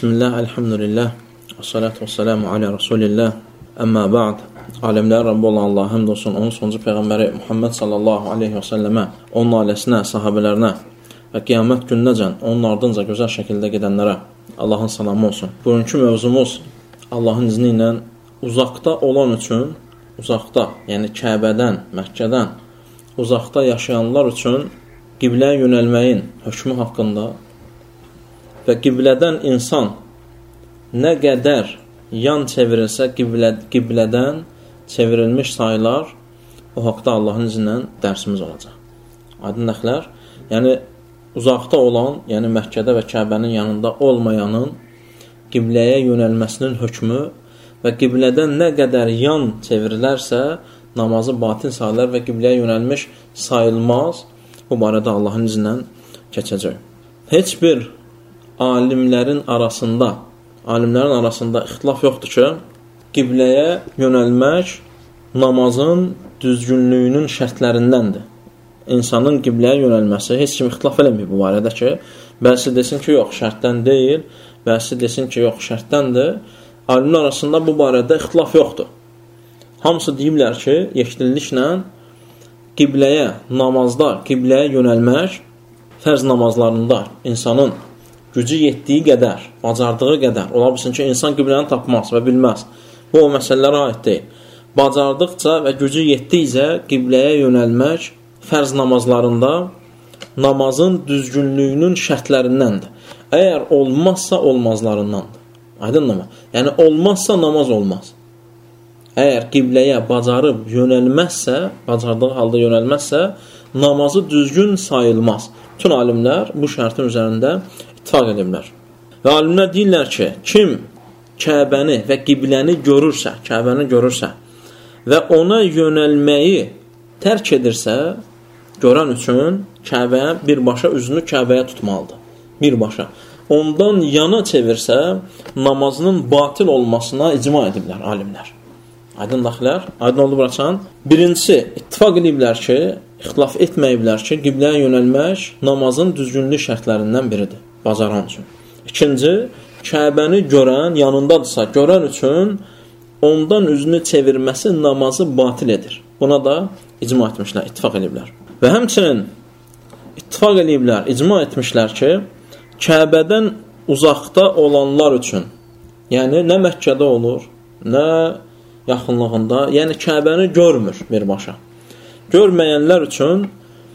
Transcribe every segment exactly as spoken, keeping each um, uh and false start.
Bismillah, elhamdülillah, və salatu və salamu alə Rasulillah, əmmə ba'd. Aləmlər Rabbi olan Allah, həmd olsun, onun sonuncu Peyğəmbəri Muhammed sallallahu aleyhi və səlləmə, onun ailəsinə, sahabələrinə və qiyamət gününəcən onun ardınca gözəl şəkildə gedənlərə Allahın salamı olsun. Bugünkü mövzumuz Allahın izni ilə uzaqda olan üçün, uzaqda, yəni Kəbədən, Məkkədən uzaqda yaşayanlar üçün qibləyə yönəlməyin hökmü haqqında və qiblədən insan nə qədər yan çevirilsə qiblə, qiblədən çevrilmiş sayılar, o haqda Allahın izindən dərsimiz olacaq. Aydın nəxlər, yəni uzaqda olan, yəni Məkkədə və Kəbənin yanında olmayanın qibləyə yönəlməsinin hökmü və qiblədən nə qədər yan çevrilərsə namazı batil sayılar və qibləyə yönəlmiş sayılmaz. Bu barədə Allahın izindən keçəcək. Heç bir alimlərin arasında, alimlərin arasında ixtilaf yoxdur ki, qibləyə yönəlmək namazın düzgünlüyünün şərtlərindəndir. İnsanın qibləyə yönəlməsi, heç kim ixtilaf eləmir bu barədə ki, bəzi desin ki, yox, şərtdən deyil, bəzi desin ki, yox, şərtdəndir. Alimlər arasında bu barədə ixtilaf yoxdur. Hamısı deyiblər ki, yekdilliklə qibləyə, namazda qibləyə yönəlmək, fərz namazlarında insanın gücü yetdiyi qədər, bacardığı qədər, ola bilsin ki, insan qibləni tapmaz və bilməz. Bu, o məsələlərə aid deyil. Bacardıqca və gücü yetdikcə qibləyə yönəlmək fərz namazlarında namazın düzgünlüyünün şərtlərindəndir. Əgər olmazsa, olmazlarındandır. Aydınmı? Yəni, olmazsa namaz olmaz. Əgər qibləyə bacarıb yönəlməzsə, bacardığı halda yönəlməzsə, namazı düzgün sayılmaz. Bütün alimlər bu şərtin üzərində ittifaq edirlər. Və alimlər deyirlər ki, kim Kəbəni və qibləni görürsə, Kəbəni görürsə və ona yönəlməyi tərk edirsə, görən üçün Kəbəyə birbaşa üzünü Kəbəyə tutmalıdır. Birbaşa. Ondan yana çevirsə, namazının batil olmasına icma ediblər alimlər. Aydın daxilər, aydın oldu bıraçan. Birincisi, ittifaq ediblər ki, ixtilaf etməyiblər ki, qibləyə yönəlmək namazın düzgünlük şərtlərindən biridir, bacaran üçün. İkinci, Kəbəni görən, yanındadırsa, görən üçün ondan üzünü çevirməsi namazı batil edir. Buna da icma etmişlər, ittifaq ediblər. Və həmçinin ittifaq ediblər, icma etmişlər ki, Kəbədən uzaqda olanlar üçün, yəni nə Məkkədə olur, nə yaxınlığında, yəni Kəbəni görmür birbaşa. Görməyənlər üçün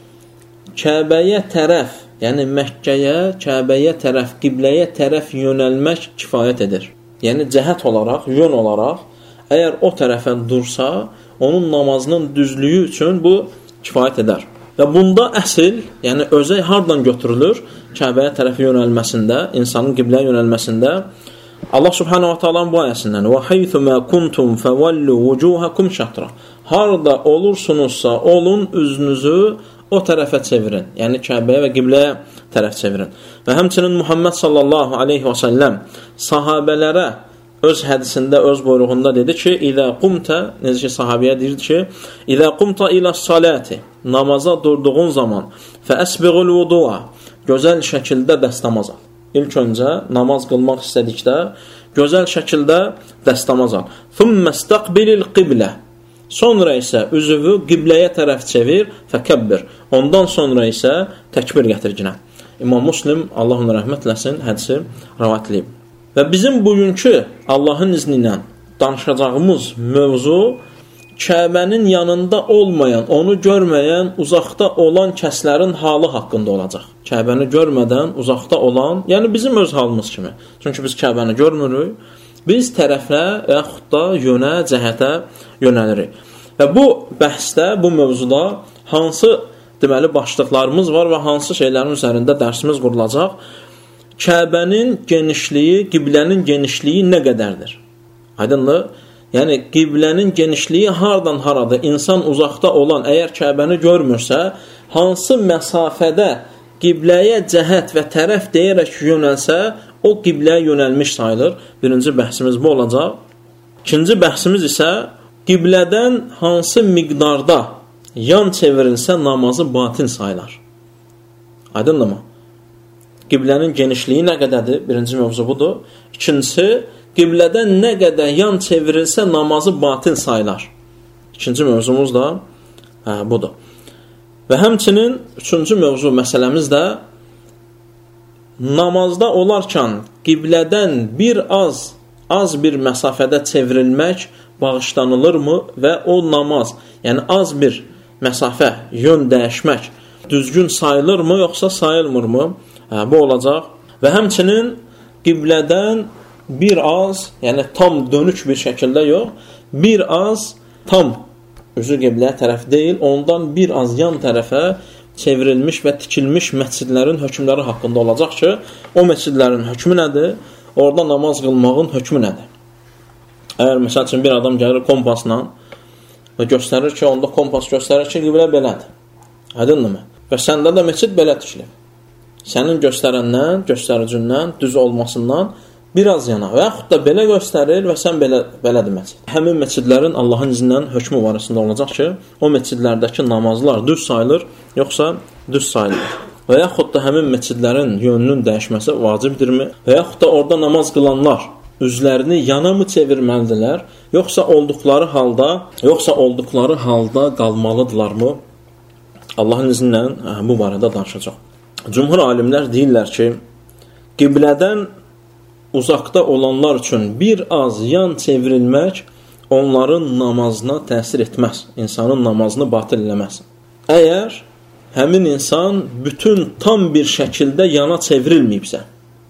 Kəbəyə tərəf, yəni Məkkəyə, Kəbəyə tərəf, qibləyə tərəf yönəlmək kifayət edir. Yəni cəhət olaraq, yön olaraq, əgər o tərəfə dursa, onun namazının düzlüyü üçün bu kifayət edər. Və bunda əsl, yəni özəy hardan götürülür? Kəbəyə tərəf yönəlməsində, insanın qibləyə yönəlməsində Allah subhanahu wa ta'ala bu ayəsindən və haythu ma kuntum fawallu wujuhakum şatra. Harda olursunuzsa olun, üzünüzü o tərəfə çevirin. Yəni Kəbəyə və qibləyə tərəf çevirin. Və həmçinin Muhammed sallallahu aleyhi və səlləm sahabələrə öz hədisində, öz buyruğunda dedi ki, İzə qumta, necə ki sahabiyə deyirdi ki, İzə qumta ilə salati, namaza durduğun zaman fə əsbiğul vudu'a, gözəl şəkildə dəstəmaz al. İlk öncə namaz qılmaq istədikdə gözəl şəkildə dəstəmaz al. Thumma istaqbilil qiblə. Sonra isə üzvü qibləyə tərəf çevir, fəkəbbir. Ondan sonra isə təkbir gətirginə. İmam Müslim, Allah ona rəhmət eləsin, hədisi rivayət edib. Və bizim bugünkü Allahın izni ilə danışacağımız mövzu Kəbənin yanında olmayan, onu görməyən, uzaqda olan kəslərin halı haqqında olacaq. Kəbəni görmədən uzaqda olan, yəni bizim öz halımız kimi. Çünki biz Kəbəni görmürük, biz tərəfə, yaxud da yönə, cəhətə yönəlirik. Və bu bəhsdə, bu mövzuda hansı deməli başlıqlarımız var və hansı şeylərin üzərində dərsimiz qurulacaq? Kəbənin genişliyi, qiblənin genişliyi nə qədərdir? Aydınlı? Yəni, qiblənin genişliyi hardan haradır? İnsan uzaqda olan, əgər Kəbəni görmürsə, hansı məsafədə qibləyə cəhət və tərəf deyərək yönəlsə, o qibləyə yönəlmiş sayılır. Birinci bəhsimiz bu olacaq. İkinci bəhsimiz isə qiblədən hansı miqdarda yan çevirilsə namazı batil sayılar. Aydındır mı? qiblənin genişliyi nə qədərdir? Birinci mövzu budur. İkincisi, qiblədən nə qədər yan çevrilsə namazı batil sayılar. İkinci mövzumuz da hə, budur. Və həmçinin üçüncü mövzu məsələmiz də namazda olarkən qiblədən bir az, az bir məsafədə çevrilmək bağışlanılırmı və o namaz, yəni az bir məsafə, yön dəyişmək düzgün sayılırmı, yoxsa sayılmırmı? Hə, bu olacaq. Və həmçinin qiblədən bir az, yəni tam dönük bir şəkildə yox, bir az tam üzü qibləyə tərəf deyil, ondan bir az yan tərəfə çevrilmiş və tikilmiş məscidlərin hökmləri haqqında olacaq ki, o məscidlərin hökmü nədir? Orada namaz qılmağın hökmü nədir? Əgər məsəl üçün bir adam gəlir kompasla və göstərir ki, onda kompas göstərir ki, qiblə belədir. Aydınmı? Və səndə də məscid belə tikilib. Sənin göstərəndən, göstəricindən, düz olmasından biraz yana və yaxud da belə göstərir və sən belə, belədir məscid. Həmin məscidlərin Allahın izindən hökmü barəsində olacaq ki, o məscidlərdəki namazlar düz sayılır, yoxsa düz sayılır. Və yaxud da həmin məscidlərin yönünün dəyişməsi vacibdirmi? Və yaxud da orada namaz qılanlar üzlərini yana mı çevirməlidirlər, yoxsa olduqları halda, yoxsa olduqları halda qalmalıdırlarmı? Allahın izindən bu barədə danışacaq. Cümhur alimlər deyirlər ki, qiblədən uzaqda olanlar üçün bir az yan çevrilmək onların namazına təsir etməz, insanın namazını batil eləməz. Əgər həmin insan bütün tam bir şəkildə yana çevrilməyibsə,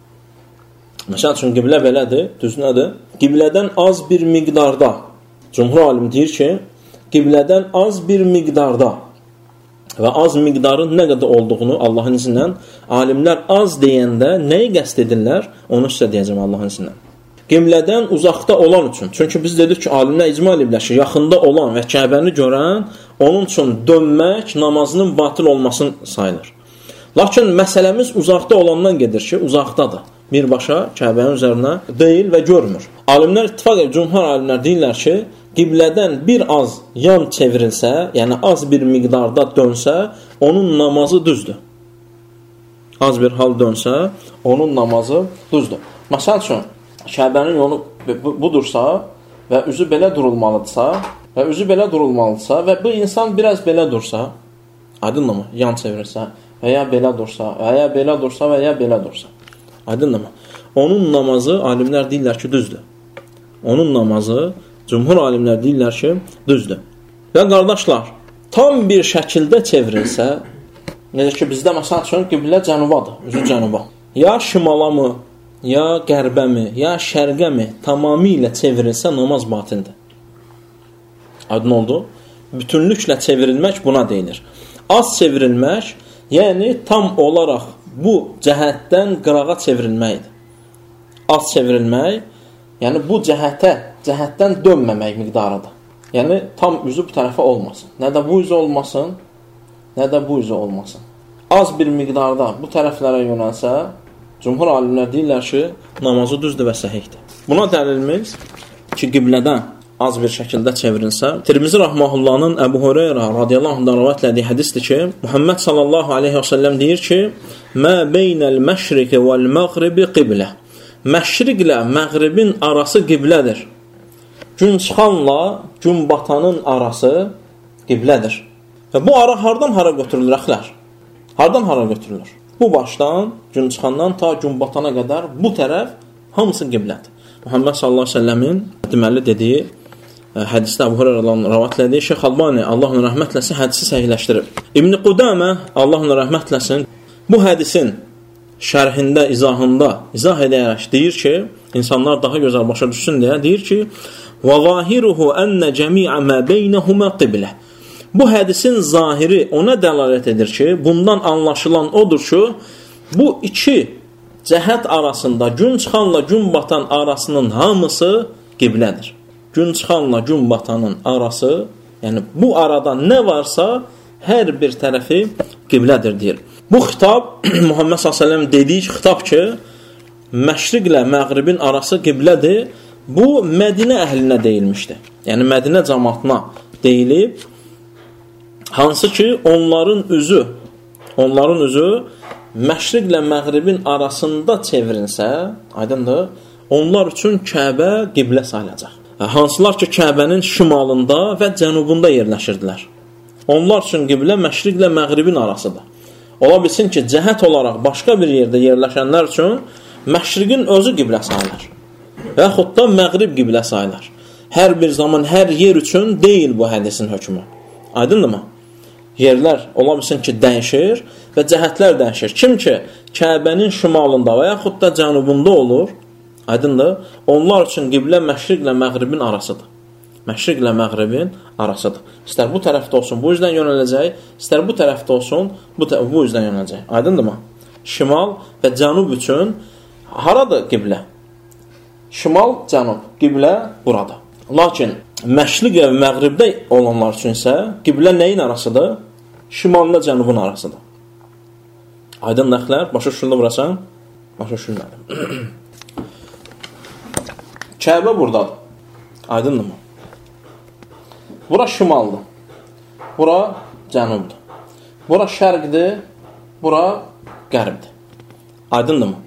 məsəl üçün qiblə belədir, düz nədir? Qiblədən az bir miqdarda, cümhur alim deyir ki, qiblədən az bir miqdarda və az miqdarın nə qədər olduğunu Allahın izindən alimlər az deyəndə nəyi qəsd edirlər? Onu sizə deyəcəm Allahın izindən. Qiblədən uzaqda olan üçün. Çünki biz dedik ki, alimlər icma ediblər ki, yaxında olan və Kəbəni görən onun üçün dönmək namazının batil olmasını sayılır. Lakin məsələmiz uzaqda olandan gedir ki, uzaqdadır. Birbaşa Kəbənin üzərinə deyil və görmür. Alimlər ittifaq edir, cümhur alimlər deyirlər ki, qiblədən bir az yan çevrilsə, yəni az bir miqdarda dönsə, onun namazı düzdür. Az bir hal dönsə, onun namazı düzdür. Məsəl üçün, Kəbənin yolu budursa və üzü belə durulmalıdırsa və üzü belə durulmalıdırsa və bu insan biraz belə dursa, aydınmı? Yan çevirirsə və ya belə dursa, və ya belə dursa və ya belə dursa. Aydınmı? Onun namazı alimlər deyirlər ki, düzdür. Onun namazı cümhur alimlər deyirlər ki, düzdür. Və qardaşlar, tam bir şəkildə çevrilsə, necə ki, bizdə məsəl üçün qiblə cənubadır, üzü cənuba. Ya şimala mı, ya qərbə mi, ya şərqə mi tamamilə çevrilsə namaz batildir. Aydın oldu? Bütünlüklə çevrilmək buna deyilir. Az çevrilmək, yəni tam olaraq bu cəhətdən qırağa çevrilməkdir. Az çevrilmək, yəni bu cəhətə, cəhətdən dönməmək miqdarıdır. Yəni tam üzü bu tərəfə olmasın. Nə də bu üzü olmasın, nə də bu üzü olmasın. Az bir miqdarda bu tərəflərə yönəlsə, cümhur alimlər deyirlər ki, namazı düzdür və səhihdir. Buna dəlilimiz ki, qiblədən az bir şəkildə çevrilsə, Tirmizi Rahmahullahın Əbu Hüreyrə radiyallahu anhdan rivayət etdiyi hədisdir ki, Muhammed sallallahu aleyhi və səlləm deyir ki, "Mə beynəl məşriqi vəl məğribi qiblə." Məşriqlə məğribin arası qiblədir. Gün çıxanla gün batanın arası qiblədir. Və bu ara hardan hara götürülür əxlər? Hardan hara götürülür? Bu başdan, gün çıxandan ta gün batana qədər bu tərəf hamısı qiblədir. Muhammed sallallahu aleyhi və səlləmin deməli dediyi hədisdə Əbu Hüreyrədən rivayət etdiyi Şeyx Albani Allah ona rəhmət eləsin hədisi səhihləşdirib. İbn Qudamə Allah ona rəhmət eləsin bu hədisin şərhində, izahında izah edərək deyir ki, insanlar daha gözəl başa düşsün deyə deyir ki, "Və zahiruhu enne cemi'a ma beynehuma qiblə." Bu hədisin zahiri ona dəlalət edir ki, bundan anlaşılan odur ki, bu iki cəhət arasında gün çıxanla gün batan arasının hamısı qiblədir. Gün çıxanla gün batanın arası, yəni bu arada nə varsa hər bir tərəfi qiblədir deyir. Bu xitab Muhammed sallallahu əleyhi və səlləm dediyi xitab ki, məşriqlə məğribin arası qiblədir. Bu Mədinə əhlinə deyilmişdi. Yəni Mədinə cəmaatına deyilib, hansı ki onların üzü, onların üzü məşriqlə məğribin arasında çevrinsə, aydındır, onlar üçün Kəbə qiblə sayılacaq. Hansılar ki, Kəbənin şimalında və cənubunda yerləşirdilər. Onlar üçün qiblə məşriqlə məğribin arasıdır. Ola bilsin ki, cəhət olaraq başqa bir yerdə yerləşənlər üçün məşriqin özü qiblə sayılır. Və yaxud da məğrib qiblə sayılır. Hər bir zaman, hər yer üçün deyil bu hədisin hökmü. Aydındırmı? Yerlər ola bilsin ki, dəyişir və cəhətlər dəyişir. Kim ki, Kəbənin şimalında və yaxud da cənubunda olur, aydındır, onlar üçün qiblə məşriqlə məğribin arasıdır. Məşriqlə məğribin arasıdır. İstər bu tərəfdə olsun, bu üzdən yönələcək, istər bu tərəfdə olsun, bu, bu üzdən yönələcək. Aydındırmı? Şimal və cənub üçün haradır qiblə? Şimal, cənub, qiblə burada. Lakin məşriq və məğribdə olanlar üçün isə qiblə nəyin arasıdır? Şimalına cənubun arasıdır. Aydın nəxlər, başa düşüldü burasan? Başa düşülmədim. Kəbə buradadır. Aydındırmı? Bura şimaldır. Bura cənubdur. Bura şərqdir. Bura qərbdir. Aydındırmı?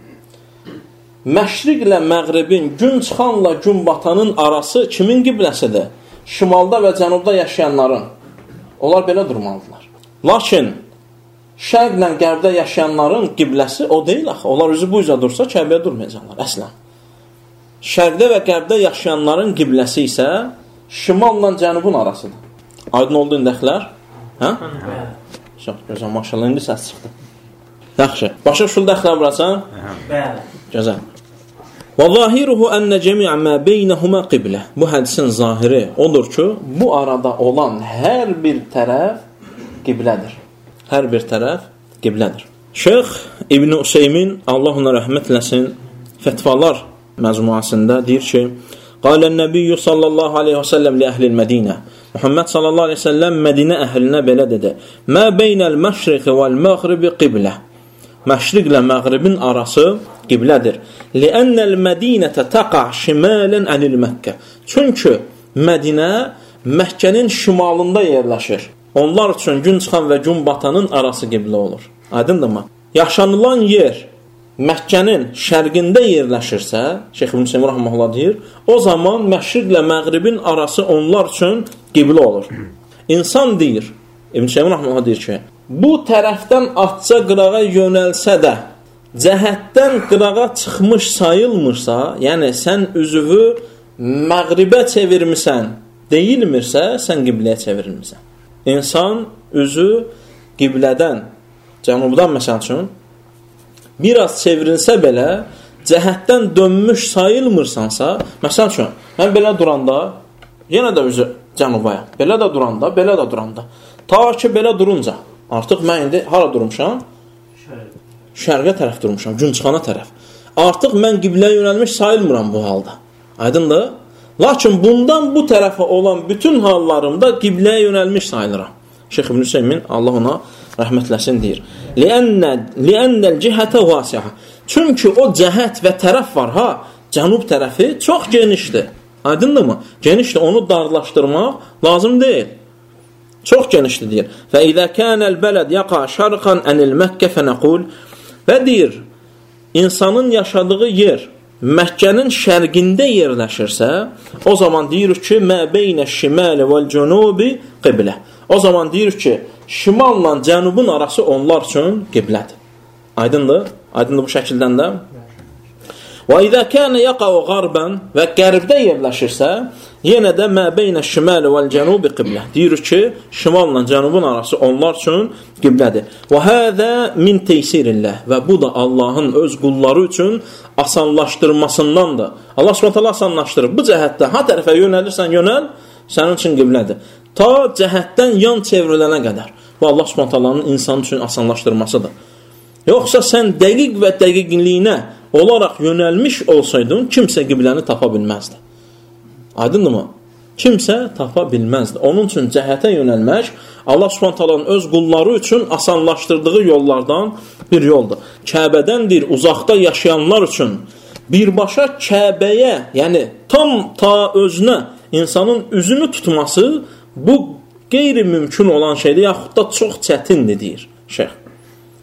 Məşriqlə məğribin, gün çıxanla gün batanın arası kimin qibləsidir? Şimalda və cənubda yaşayanların. Onlar belə durmalıdırlar. Lakin şərqlə qərbdə yaşayanların qibləsi o deyil axı. Onlar üzü bu üzə dursa Kəbəyə durmayacaqlar əslən. Şərqdə və qərbdə yaşayanların qibləsi isə şimalla cənubun arasıdır. Aydın oldu indəklər? Hə? Çox gözəl, maşallah, indi səs çıxdı. Yaxşı. Başa düşüldü əxlər burasan? Bəli. Gözəl. Və zahiruhu ənə cəmiə mə beynəhumə qiblə. Bu hədisin zahiri odur ki, bu arada olan hər bir tərəf qiblədir. Hər bir tərəf qiblədir. Şeyx İbn Useymin, Allah ona rəhmət eləsin, fətvalar məcmuasında deyir ki, Qalən Nəbiyyü sallallahu aleyhi və səlləm li əhlil Mədinə. Muhammed sallallahu aleyhi və səlləm Mədinə əhlinə belə dedi. Mə beynəl məşriqi vəl-məğribi qiblə. Məşriqlə məğribin arası qiblədir. Li'annəl Mədinətə taqa şimalən ənil Məkkə. Çünki Mədinə Məkkənin şimalında yerləşir. Onlar üçün gün çıxan və gün batanın arası qiblə olur. Aydındırmı? Yaşanılan yer Məkkənin şərqində yerləşirsə, Şeyx İbn Hüseyn rəhməhullah deyir, o zaman məşriqlə məğribin arası onlar üçün qiblə olur. İnsan deyir, İbn Hüseyn rəhməhullah deyir ki, bu tərəfdən atça qırağa yönəlsə də, cəhətdən qırağa çıxmış sayılmırsa, yəni sən üzvü məğribə çevirmisən, deyilmirsə, sən qibləyə çevirilmirsən. İnsan üzü qiblədən, cənubdan məsəl üçün, biraz çevrilsə belə, cəhətdən dönmüş sayılmırsansa, məsəl üçün, mən belə duranda, yenə də üzü cənubaya, belə də duranda, belə də duranda, ta ki belə durunca, artıq mən indi hara durmuşam? Şərqə tərəf durmuşam, gün çıxana tərəf. Artıq mən qibləyə yönəlmiş sayılmıram bu halda. Aydındır? Lakin bundan bu tərəfə olan bütün hallarımda qibləyə yönəlmiş sayılıram. Şeyx İbn Hüseymin, Allah ona rəhmətləsin deyir. Liənnəl cihətə vasihə. Çünki o cəhət və tərəf var, ha, cənub tərəfi çox genişdir. Aydındır mı? Genişdir, onu darlaşdırmaq lazım deyil. Çox genişdir deyir. Və izə kənəl bələd yaqa şərqan ənil Məkkə fənəqul. Və deyir, insanın yaşadığı yer Məkkənin şərqində yerləşirsə, o zaman deyir ki, mə beynə şiməli vəl-cənubi qiblə. O zaman deyir ki, şimalla cənubun arası onlar üçün qiblədir. Aydındır? Aydındır bu şəkildən də. Və izə kənə yaqa'u qarban və qərbdə yerləşirsə, yenə də mə beynə şiməli vəl-cənubi qiblə. Deyir ki, şimalla cənubun arası onlar üçün qiblədir. Və həzə min teysirilləh. Və bu da Allahın öz qulları üçün asanlaşdırmasındandır. Allah Subhanahu asanlaşdırır. Bu cəhətdə ha tərəfə yönəlirsən, yönəl, sənin üçün qiblədir. Ta cəhətdən yan çevrilənə qədər. Bu Allah Subhanahu insan üçün asanlaşdırmasıdır. Yoxsa sən dəqiq və dəqiqliyinə olaraq yönəlmiş olsaydın, kimsə qibləni tapa bilməzdi. Aydındır mı? Kimsə tapa bilməzdi. Onun üçün cəhətə yönəlmək Allah Subhanahu öz qulları üçün asanlaşdırdığı yollardan bir yoldur. Kəbədəndir uzaqda yaşayanlar üçün birbaşa Kəbəyə, yəni tam ta özünə insanın üzünü tutması bu qeyri-mümkün olan şeydir, yaxud da çox çətindir, deyir şeyx.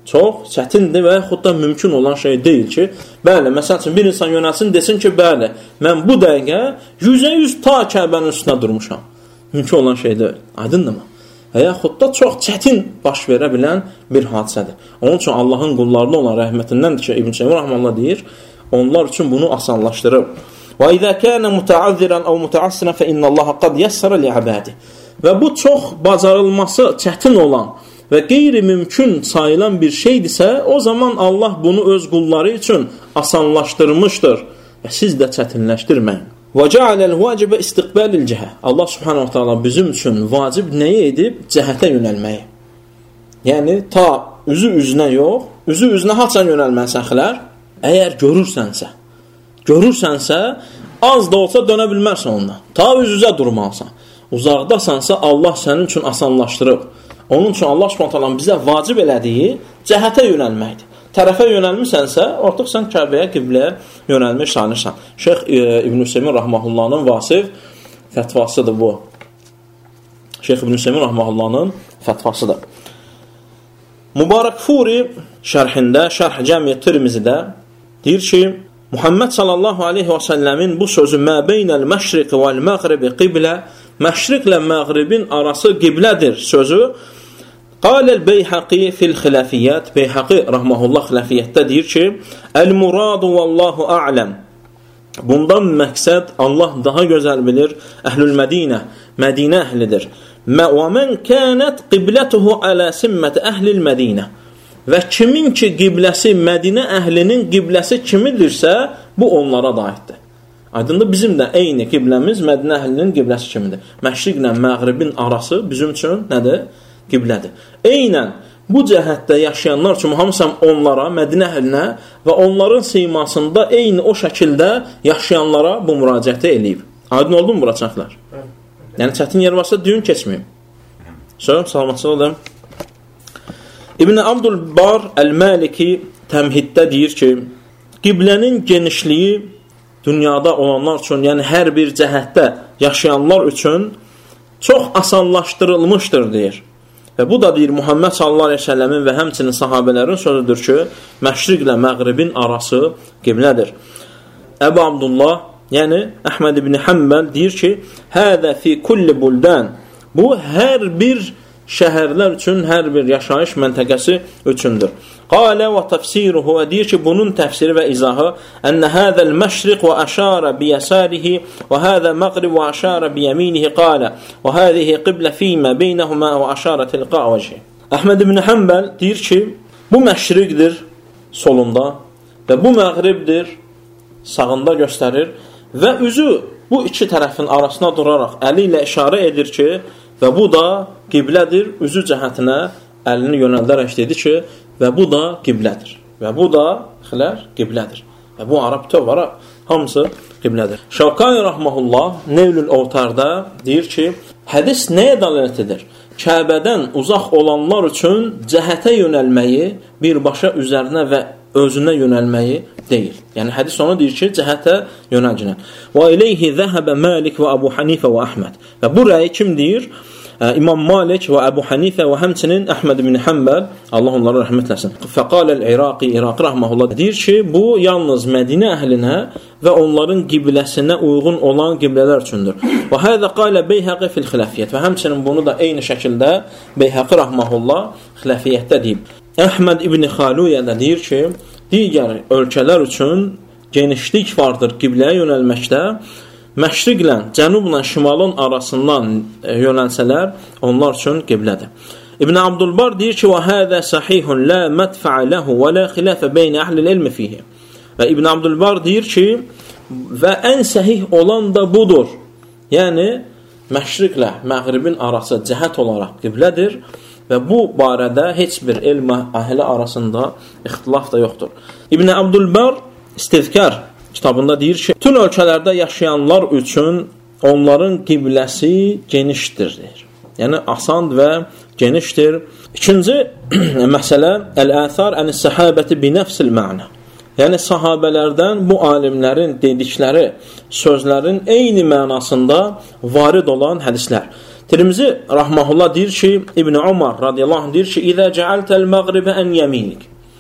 Çox çətindir və yaxud da mümkün olan şey deyil ki, bəli, məsəl üçün bir insan yönəlsin, desin ki, bəli, mən bu dəqiqə yüzə yüz ta Kəbənin üstünə durmuşam. Mümkün olan şey deyil. Aydındırmı? Və yaxud da çox çətin baş verə bilən bir hadisədir. Onun üçün Allahın qullarına olan rəhmətindəndir ki, İbn Seymiyyə rahmanullah deyir, onlar üçün bunu asanlaşdırıb. Və izə kənə mütəazziran əv mütəassiran fə innallaha qad yəssərə li'ibadi. Və bu çox bacarılması çətin olan və qeyri-mümkün sayılan bir şeydirsə, o zaman Allah bunu öz qulları üçün asanlaşdırmışdır və siz də çətinləşdirməyin. Və cəaləl vacibə istiqbalil cəhə. Allah subhanahu ta'ala bizim üçün vacib nəyə edib? Cəhətə yönəlməyi. Yəni, ta üzü üzünə yox, üzü üzünə haçan yönəlməlisən xilər? Əgər görürsənsə, görürsənsə, az da olsa dönə bilmərsən ondan. Ta üz-üzə durmalısan. Uzaqdasansa Allah sənin üçün asanlaşdırıb. Onun üçün Allah Subhanahu bizə vacib elədiyi cəhətə yönəlməkdir. Tərəfə yönəlmisənsə, artıq sən Kəbəyə, qibləyə yönəlmiş sanırsan. Şeyx e, İbn Hüseymin rahmehullahın vasif fətvasıdır bu. Şeyx İbn Hüseymin rahmehullahın fətvasıdır. Mübarək Furi şərhində, Şərh Cəmiyyət Tirmizidə deyir ki, Muhammed sallallahu aleyhi və səlləmin bu sözü mə beynəl məşriq vəl məğribi qiblə, məşriqlə məğribin arası qiblədir sözü. Qaləl Beyhaqi fil xilafiyyət, Beyhaqi rahməhullah xilafiyyətdə deyir ki, əl-muradu vallahu a'ləm. Bundan məqsəd Allah daha gözəl bilir, əhlül Mədinə, Mədinə əhlidir. Və mən kənət qiblətuhu alə simmət əhlil Mədinə. Və kimin ki qibləsi Mədinə əhlinin qibləsi kimidirsə, bu onlara da aiddir. Aydındır, bizim də eyni qibləmiz Mədinə əhlinin qibləsi kimidir. Məşriqlə məğribin arası bizim üçün nədir? Qiblədir. Eynən bu cəhətdə yaşayanlar üçün hamısı onlara, Mədinə əhlinə və onların simasında eyni o şəkildə yaşayanlara bu müraciəti eləyib. Aydın oldu mu bura çəklər? Yəni çətin yer varsa düyün keçməyim. Söyləm, salamatçı olayım. İbn Abdülbar Əl-Maliki təmhiddə deyir ki, qiblənin genişliyi dünyada olanlar üçün, yəni hər bir cəhətdə yaşayanlar üçün çox asanlaşdırılmışdır, deyir. Və bu da deyir, Muhammed sallallahu aleyhi ve səlləmin və həmçinin sahabələrin sözüdür ki, məşriqlə məğribin arası qiblədir. Əbu Abdullah, yəni Əhməd ibn Həmbəl deyir ki, hədə fi kulli buldan, bu hər bir şəhərlər üçün, hər bir yaşayış məntəqəsi üçündür. Qalə və təfsiruhu, və deyir ki, bunun təfsiri və izahı, ənə hədəl məşriq və əşarə biyəsərihi və hədə məqrib və əşarə biyəminihi qalə və hədihi qiblə fīmə beynəhumə və əşarə tilqa vəcih. Əhməd ibn Həmbəl deyir ki, bu məşriqdir solunda və bu məğribdir sağında göstərir və üzü bu iki tərəfin arasına duraraq əli ilə işarə edir ki, və bu da qiblədir, üzü cəhətinə əlini yönəldərək dedi ki, və bu da qiblədir. Və bu da xilər qiblədir. Və bu Arab töv var, hamısı qiblədir. Şavkani rahməhullah Nevlül Ovtarda deyir ki, hədis nəyə dəlالət edir? Kəbədən uzaq olanlar üçün cəhətə yönəlməyi birbaşa üzərinə və özünə yönəlməyi deyil. Yəni hədis onu deyir ki, cəhətə yönəlcinə. Və ileyhi zəhəbə Malik və Əbu Hanifə və Əhməd. Və bu rəyi kim deyir? İmam Malik və Əbu Hanifə və həmçinin Əhməd ibn Həmbəl, Allah onlara rəhmət eləsin. Fəqaləl İraqi, İraqi rahməhullah deyir ki, bu yalnız Mədinə əhlinə və onların qibləsinə uyğun olan qiblələr üçündür. Və hədə qalə Beyhaqi fil xilafiyyət və həmçinin bunu da eyni şəkildə Beyhaqi rahməhullah xilafiyyətdə deyib. Əhməd ibn Xaluyə də deyir ki, digər ölkələr üçün genişlik vardır qibləyə yönəlməkdə. Məşriqlə, cənubla, şimalın arasından yönəlsələr, onlar üçün qiblədir. İbn Abdülbar deyir ki, وَهَذَا صَحِيحٌ لَا مَدْفَعَ لَهُ وَلَا خِلَافَ بَيْنَ أَهْلِ الْعِلْمِ فِيهِ. Və İbn Abdülbar deyir ki, və ən səhih olan da budur. Yəni, məşriqlə, məğribin arası cəhət olaraq qiblədir və bu barədə heç bir elm əhli arasında ixtilaf da yoxdur. İbn Abdülbar İstizkar kitabında deyir ki, bütün ölkələrdə yaşayanlar üçün onların qibləsi genişdir, deyir. Yəni, asan və genişdir. İkinci məsələ, əl-əthar ən-səhabəti binəfsil mə'na. Yəni, sahabələrdən bu alimlərin dedikləri sözlərin eyni mənasında varid olan hədislər. Tirmizi rahmehullah deyir ki, İbn Umar radiyallahu anh deyir ki, "İzə cəaltəl məğribə ən yəminik."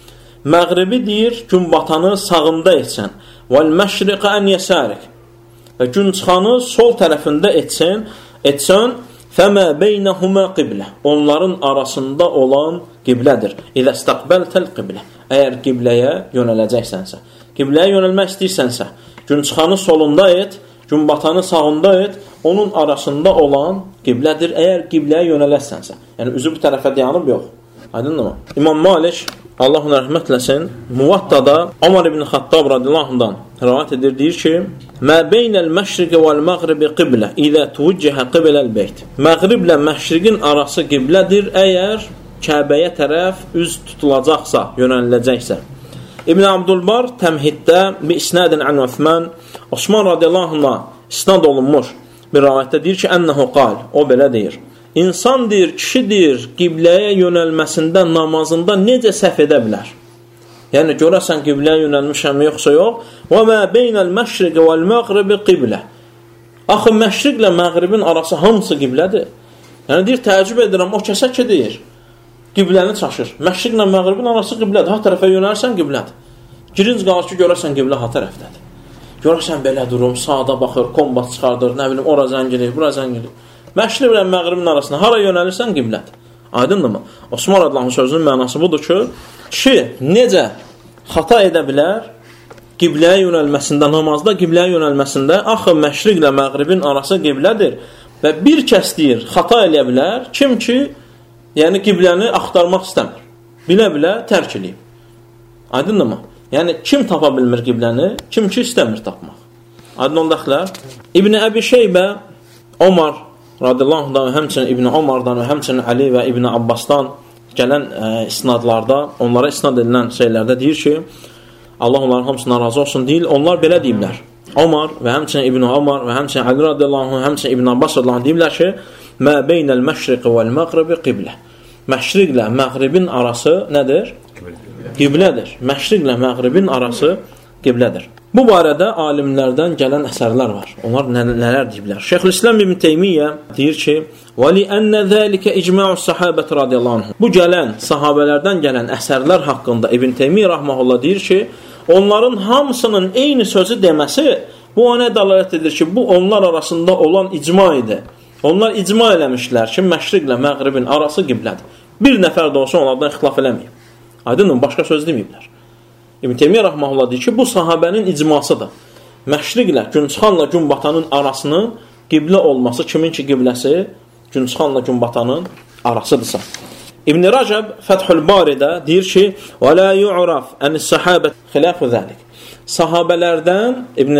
Məğribi deyir, gün batanı sağında etsən. "Vəl məşriqə ən yəsarik." Və gün çıxanı sol tərəfində etsən, etsən, "Fəmə beynəhumə qiblə." Onların arasında olan qiblədir. "İzə istəqbəltəl qiblə." Əgər qibləyə yönələcəksənsə, qibləyə yönəlmək istəyirsənsə, gün çıxanı solunda et, gün batanı sağında et, onun arasında olan qiblədir, əgər qibləyə yönələrsənsə. Yəni, üzü bu tərəfə dayanıb, yox. Aydın mı? İmam Malik, Allah ona rəhmət eləsin, Muvattada Ömər ibn Xattab radiyallahu anhdan rivayət edir, deyir ki, "Mə beynəl məşriqi vəl məğribi qiblə, izə tuvəccəhə qibləl beyt." Məğriblə məşriqin arası qiblədir, əgər Kəbəyə tərəf üz tutulacaqsa, yönəliləcəksə. İbn Abdülbar Təmhiddə bi isnadin an Osman, Osman radiyallahu anh'a isnad olunmuş bir rivayətdə deyir ki, "Ənəhu qal." O belə deyir: İnsan deyir, kişi deyir, qibləyə yönəlməsində, namazında necə səhv edə bilər? Yəni, görəsən qibləyə yönəlmişəm, yoxsa yox. Və mə beynəl məşriqi vəl məğribi qiblə. Axı, məşriqlə məğribin arası hamısı qiblədir. Yəni, deyir, təəccüb edirəm, o kəsə ki, deyir, qibləni çaşır. Məşriqlə məğribin arası qiblədir. Ha tərəfə yönəlsən qiblədir. Girinc qalır ki, görəsən qiblə ha tərəfdədir. Görəsən belə durum, sağda baxır, kombat çıxardır, nə bilim, ora zəngilir, bura zəngilir. Məşriq ilə məğribin arasında hara yönəlirsən qiblədir. Aydındırmı? Osman radiyallahu anh sözünün mənası budur ki, kişi necə xata edə bilər qibləyə yönəlməsində, namazda qibləyə yönəlməsində, axı məşriq ilə məğribin arası qiblədir və bir kəs deyir, xata eləyə bilər, kim ki, yəni qibləni axtarmaq istəmir. Bilə-bilə tərk eləyib. Aydındırmı? Yəni, kim tapa bilmir qibləni, kim ki istəmir tapmaq. Aydın olduqlar. İbn Əbi Şeybə, Omar radiyallahu anhdan, həmçinin İbn Omardan və həmçinin Əli və İbn Abbasdan gələn ə, isnadlarda, onlara isnad edilən şeylərdə deyir ki, Allah onların hamısından razı olsun deyil, onlar belə deyiblər. Omar və həmçinin İbn Omar və həmçinin Əli radiyallahu anh, həmçinin İbn Abbas radiyallahu anh deyiblər ki, "Mə beynəl məşriqi vəl məğribi qiblə." Məşriqlə məğribin arası nədir? Qiblədir. Məşriqlə məğribin arası qiblədir. Bu barədə alimlərdən gələn əsərlər var. Onlar nə, nələr deyiblər? Şeyxülislam İbn Teymiyyə deyir ki, وَلِأَنَّ ذَلِكَ إِجْمَعُ الصَّحَابَةِ رَضِيَ اللّٰهُ عَنْهُمْ. Bu gələn, sahabələrdən gələn əsərlər haqqında İbn Teymiyyə rahmehullah deyir ki, onların hamısının eyni sözü deməsi bu ona dəlalət edir ki, bu onlar arasında olan icma idi. Onlar icma eləmişlər ki, məşriqlə məğribin arası qiblədir. Bir nəfər də olsa onlardan ixtilaf eləməyib. Aydınmı? Başqa söz deməyiblər. İbn Teymiyyə rahmehullah deyir ki, bu sahabənin icmasıdır. Məşriqlə, gün çıxanla gün batanın arasının qiblə olması, kimin ki qibləsi gün çıxanla gün batanın arasıdırsa. İbn Rəcəb Fəthül Baridə deyir ki, "Və la yu'raf anis-sahabə xilafu zəlik." Sahabələrdən İbn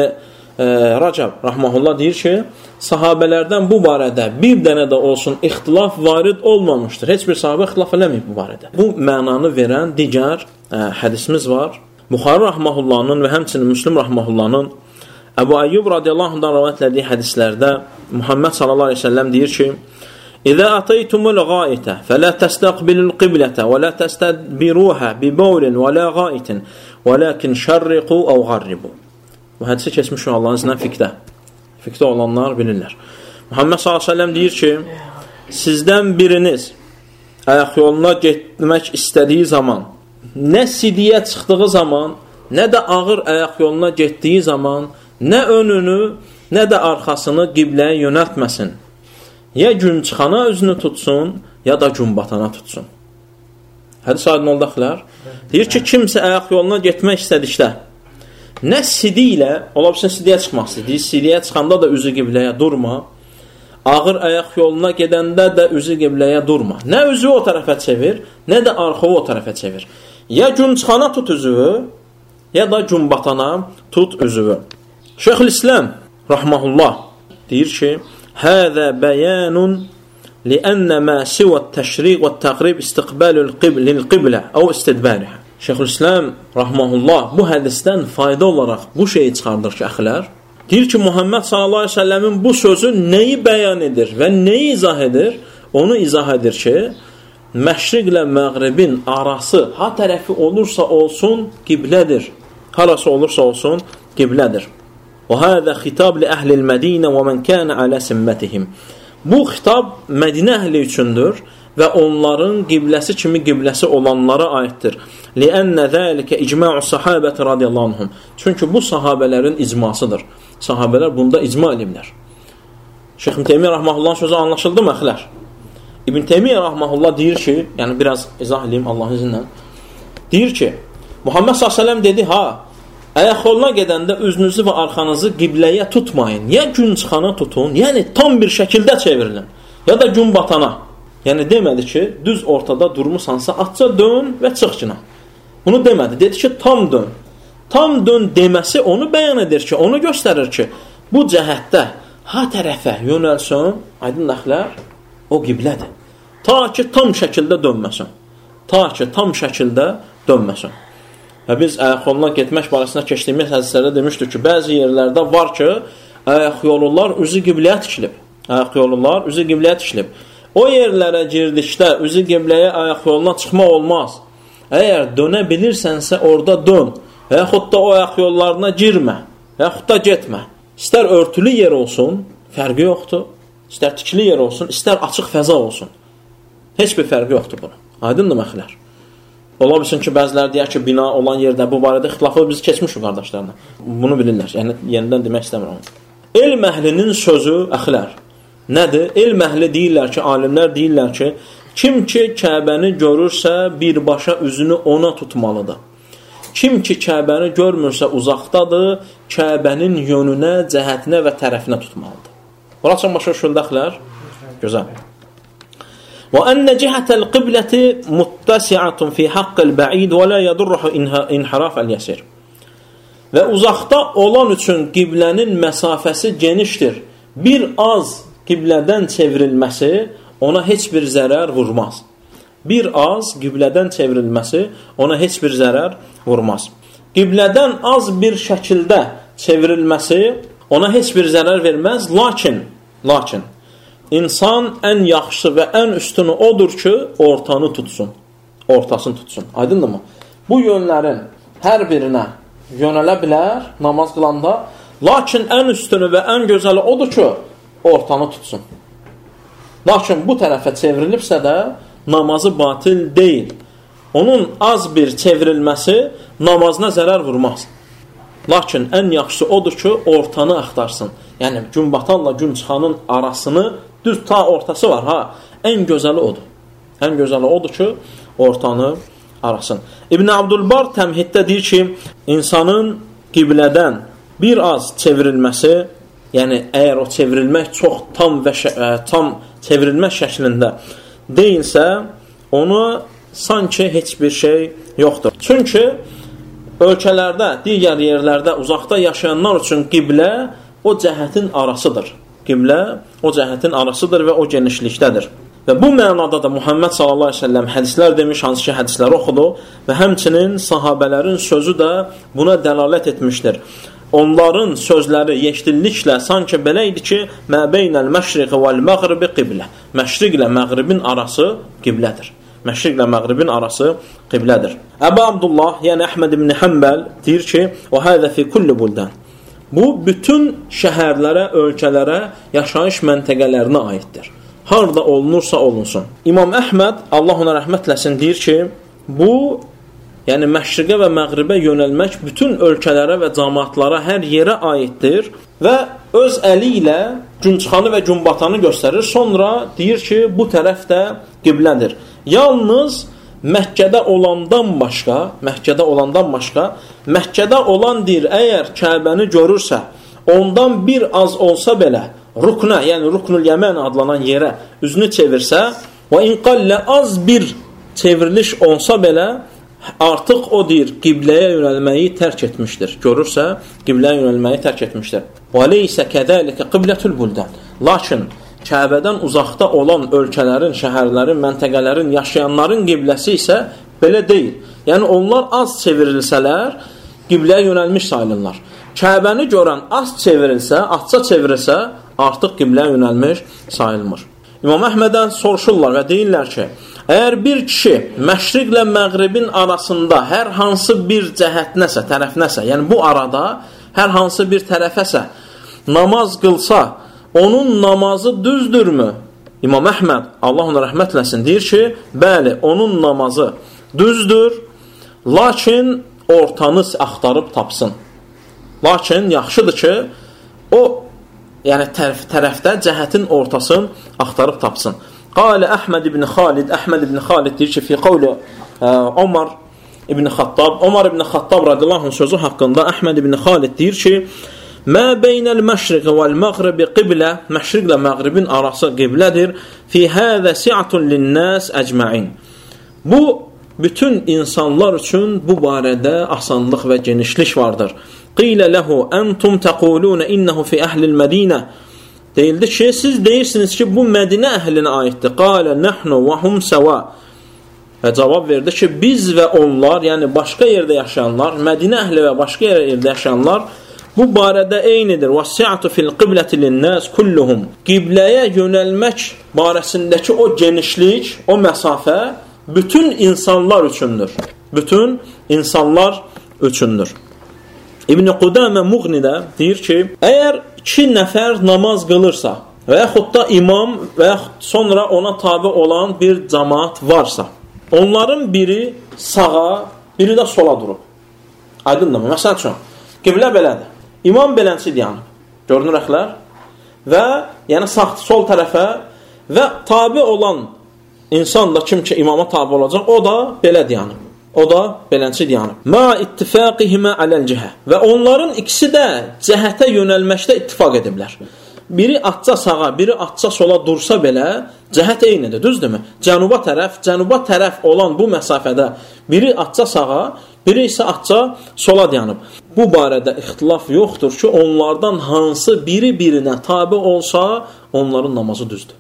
Rəcəb rahmehullah deyir ki, sahabələrdən bu barədə bir dənə də olsun ixtilaf varid olmamışdır. Heç bir sahabə ixtilaf eləməyib bu barədə. Bu mənanı verən digər ə, hədisimiz var. Buxari rahmehullahın və həmçinin Müslim rahmehullahın Əbu Əyyub radiyallahu anhdan rivayət etdiyi hədislərdə Muhammed sallallahu əleyhi və səlləm deyir ki, "İzə ataytumul ghaitə fələ təstəqbilul qiblətə və la təstədbiruha bi bawlin və la ghaitin, vəlakin şərriqu əv gharribu." Bu hədisi keçmiş Allahın iznə fiqdə. Fiqdə olanlar bilirlər. Muhammed sallallahu əleyhi və səlləm deyir ki, sizdən biriniz ayaq yoluna getmək istədiyi zaman, nə sidiyə çıxdığı zaman, nə də ağır ayaq yoluna getdiyi zaman, nə önünü, nə də arxasını qibləyə yönəltməsin. Ya gün çıxana özünü tutsun, ya da gün batana tutsun. Hədis aydın olduqlar. Deyir ki, kimsə ayaq yoluna getmək istədikdə, nə sidi ilə, ola bilsin sidiyə çıxmaq istəyir, sidiyə çıxanda da üzü qibləyə durma, ağır ayaq yoluna gedəndə də üzü qibləyə durma. Nə üzü o tərəfə çevir, nə də arxağı o tərəfə çevir. Ya gün çıxana tut üzüvü, ya da gün batana tut üzüvü. Şeyxülislam rahmehullah deyir ki, "Həzə bəyanun li'anna ma siwa at-təşriq və at-təqrib istiqbalul qiblə əv istidbarihə." Şeyxülislam rahmehullah bu hədisdən fayda olaraq bu şeyi çıxardır ki, əxilər, deyir ki, Muhammed sallallahu əleyhi və səlləmin bu sözü nəyi bəyan edir və nəyi izah edir? Onu izah edir ki, məşriqlə məğribin arası ha tərəfi olursa olsun qiblədir. Harası olursa olsun qiblədir. Və həzə xitab li əhlil Mədinə və mən kənə alə simmətihim. Bu xitab Mədinə əhli üçündür və onların qibləsi kimi qibləsi olanlara aiddir. Li'anna zalika icma'u sahabati radiyallahu anhum. Çünki bu sahabələrin icmasıdır. Sahabələr bunda icma ediblər. Şeyx İbn Teymiyyə rahmehullahın sözü anlaşıldı mı əxilər? İbn Teymiyyə rahmehullah deyir ki, yəni biraz izah edeyim Allahın izni ilə. Deyir ki, Muhammed sallallahu əleyhi və səlləm dedi, ha, ayaq yoluna gedəndə üzünüzü və arxanızı qibləyə tutmayın. Ya gün çıxana tutun, yəni tam bir şəkildə çevrilin. Ya da gün batana. Yəni demədi ki, düz ortada durmusansa, atça dön və çıx cina. Bunu demədi. Dedi ki, tam dön. Tam dön deməsi onu bəyan edir ki, onu göstərir ki, bu cəhətdə ha tərəfə yönəlsən, aydın əxlər, o qiblədir. Ta ki, tam şəkildə dönməsin. Ta ki, tam şəkildə dönməsin. Və biz ayaq yoluna getmək barəsində keçdiyimiz hədislərdə demişdik ki, bəzi yerlərdə var ki, ayaq yollar üzü qibləyə tikilib. Ayaq yollar üzü qibləyə tikilib. O yerlərə girdikdə üzü qibləyə ayaq yoluna çıxmaq olmaz. Əgər dönə bilirsənsə orada dön. Və yaxud da o ayaq yollarına girmə. Və yaxud da getmə. İstər örtülü yer olsun, fərqi yoxdur. İstər tikili yer olsun, istər açıq fəza olsun. Heç bir fərqi yoxdur bunun. Aydındır məxilər. Ola bilsin ki, bəzilər deyər ki, bina olan yerdə bu barədə ixtilafı biz keçmişik qardaşlarına. Bunu bilirlər. Yəni, yenidən demək istəmirəm. Elm əhlinin sözü, əxilər, nədir? Elm əhli deyirlər ki, alimlər deyirlər ki, kim ki Kəbəni görürsə, birbaşa üzünü ona tutmalıdır. Kim ki Kəbəni görmürsə, uzaqdadır, Kəbənin yönünə, cəhətinə və tərəfinə tutmalıdır. Burası başa şöldəxlər? Gözəl. وأن جهة القبلة متسعة في حق البعيد ولا يضره انحراف اليسير. Və uzaqda olan üçün qiblənin məsafəsi genişdir. Bir az qiblədən çevrilməsi ona heç bir zərər vurmaz. Bir az qiblədən çevrilməsi ona heç bir zərər vurmaz. Qiblədən az bir şəkildə çevrilməsi ona heç bir zərər verməz. Lakin, lakin İnsan ən yaxşı və ən üstünü odur ki, ortanı tutsun. Ortasını tutsun. Aydındır mı? Bu yönlərin hər birinə yönələ bilər namaz qılanda. Lakin ən üstünü və ən gözəli odur ki, ortanı tutsun. Lakin bu tərəfə çevrilibsə də namazı batil deyil. Onun az bir çevrilməsi namazına zərər vurmaz. Lakin ən yaxşısı odur ki, ortanı axtarsın. Yəni, gün batanla gün çıxanın arasını düz ta ortası var, ha. Ən gözəli odur. Ən gözəli odur ki, ortanı arasın. İbn Abdülbar təmhiddə deyir ki, insanın qiblədən bir az çevrilməsi, yəni əgər o çevrilmək çox tam və ə, tam çevrilmə şəklində deyilsə, onu sanki heç bir şey yoxdur. Çünki ölkələrdə, digər yerlərdə, uzaqda yaşayanlar üçün qiblə o cəhətin arasıdır. Qiblə o cəhətin arasıdır və o genişlikdədir. Və bu mənada da Muhammed sallallahu əleyhi və səlləm hədislər demiş, hansı ki hədisləri oxudu və həmçinin sahabələrin sözü də buna dəlalət etmişdir. Onların sözləri yeşilliklə sanki belə idi ki, mə beynəl məşriq vəl məğribi qiblə. Məşriq ilə məğribin arası qiblədir. Məşriq ilə məğribin arası qiblədir. Əbu Abdullah, yəni Əhməd ibn Həmbəl deyir ki, o hədə fi kulli buldan. Bu, bütün şəhərlərə, ölkələrə, yaşayış məntəqələrinə aiddir. Harada olunursa olunsun. İmam Əhməd, Allah ona rəhmətləsin, deyir ki, bu, yəni məşriqə və məğribə yönəlmək bütün ölkələrə və cəmaatlara, hər yerə aiddir və öz əli ilə günçıxanı və günbatanı göstərir. Sonra deyir ki, bu tərəf də qiblədir. Yalnız Məkkədə olandan başqa, Məkkədə olandan başqa, Məkkədə olan deyir, əgər Kəbəni görürsə, ondan bir az olsa belə, rukna, yəni ruknul yəmən adlanan yerə üzünü çevirsə, və inqallə az bir çevriliş olsa belə, artıq o deyir, qibləyə yönəlməyi tərk etmişdir. Görürsə, qibləyə yönəlməyi tərk etmişdir. Və leysə kədəlikə qiblətul buldan. Lakin Kəbədən uzaqda olan ölkələrin, şəhərlərin, məntəqələrin, yaşayanların qibləsi isə belə deyil. Yəni, onlar az çevrilsələr, qibləyə yönəlmiş sayılırlar. Kəbəni görən az çevrilsə, azca çevrilsə, artıq qibləyə yönəlmiş sayılmır. İmam Əhmədən soruşurlar və deyirlər ki, əgər bir kişi məşriqlə məğribin arasında hər hansı bir cəhətnəsə, tərəfnəsə, yəni bu arada hər hansı bir tərəfəsə namaz qılsa, onun namazı düzdürmü? İmam Əhməd, Allah ona rəhmət eləsin, deyir ki, bəli, onun namazı düzdür, lakin ortanı axtarıb tapsın. Lakin yaxşıdır ki, o yəni tərəf, tərəfdə cəhətin ortasını axtarıb tapsın. Qalə Əhməd ibn Xalid, Əhməd ibn Xalid deyir ki, fi qavli Ömər ibn Xattab, Ömər ibn Xattab radiyallahu anh sözü haqqında Əhməd ibn Xalid deyir ki, mə beynəl məşriqi vəl-məğribi qiblə, məşriqlə məğribin arası qiblədir, fi həzə si'atun linnəs əcməin. Bu, bütün insanlar üçün bu barədə asanlıq və genişlik vardır. Qilə ləhu, əntum təqulunə innəhu fi əhlil mədinə. Deyildi ki, siz deyirsiniz ki, bu Mədinə əhlinə aiddir. Qalə nəhnu və hum səvə. Və cavab verdi ki, biz və onlar, yəni başqa yerdə yaşayanlar, Mədinə əhli və başqa yerdə yaşayanlar bu barədə eynidir. Vəs-si'atu fil qibləti linnəs kulluhum. Qibləyə yönəlmək barəsindəki o genişlik, o məsafə bütün insanlar üçündür. Bütün insanlar üçündür. İbn Qudamə Muğnidə deyir ki, əgər iki nəfər namaz qılırsa və yaxud da imam və yaxud sonra ona tabi olan bir cəmaat varsa, onların biri sağa, biri də sola durub. Aydındır mı? Məsəl üçün, qiblə belədir. İmam belənçi dayanıb. Görünür əxlər. Və yəni sağ, sol tərəfə və tabi olan insan da kim ki imama tabi olacaq, o da belə dayanıb. O da belənçi dayanıb. Ma ittifaqihimə aləl-cihə. Və onların ikisi də cəhətə yönəlməkdə ittifaq ediblər. Biri atça sağa, biri atça sola dursa belə, cəhət eynidir, düzdürmü? Cənuba tərəf, cənuba tərəf olan bu məsafədə biri atça sağa, biri isə atça sola dayanıb. Bu barədə ixtilaf yoxdur ki, onlardan hansı biri birinə tabi olsa, onların namazı düzdür.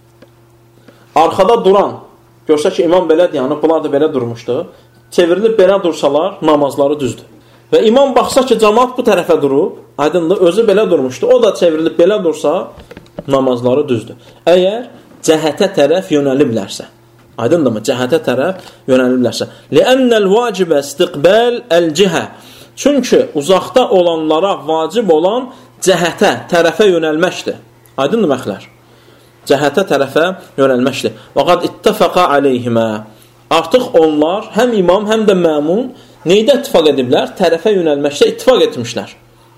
Arxada duran, görsə ki, imam belə dayanıb, bunlar da belə durmuşdu. Çevrilib belə dursalar, namazları düzdür. Və imam baxsa ki, cəmaat bu tərəfə durub, aydındır, özü belə durmuşdu, o da çevrilib belə dursa, namazları düzdür. Əgər cəhətə tərəf yönəliblərsə, aydındır mı? Cəhətə tərəf yönəliblərsə. Li'annal vacibə istiqbal el-cihə. Çünki uzaqda olanlara vacib olan cəhətə, tərəfə yönəlməkdir. Aydındır mı əxlər? Cəhətə tərəfə yönəlməkdir. Və qad ittəfəqa aleyhimə. Artıq onlar, həm imam, həm də məmun neydə ittifaq ediblər? Tərəfə yönəlməkdə ittifaq etmişlər.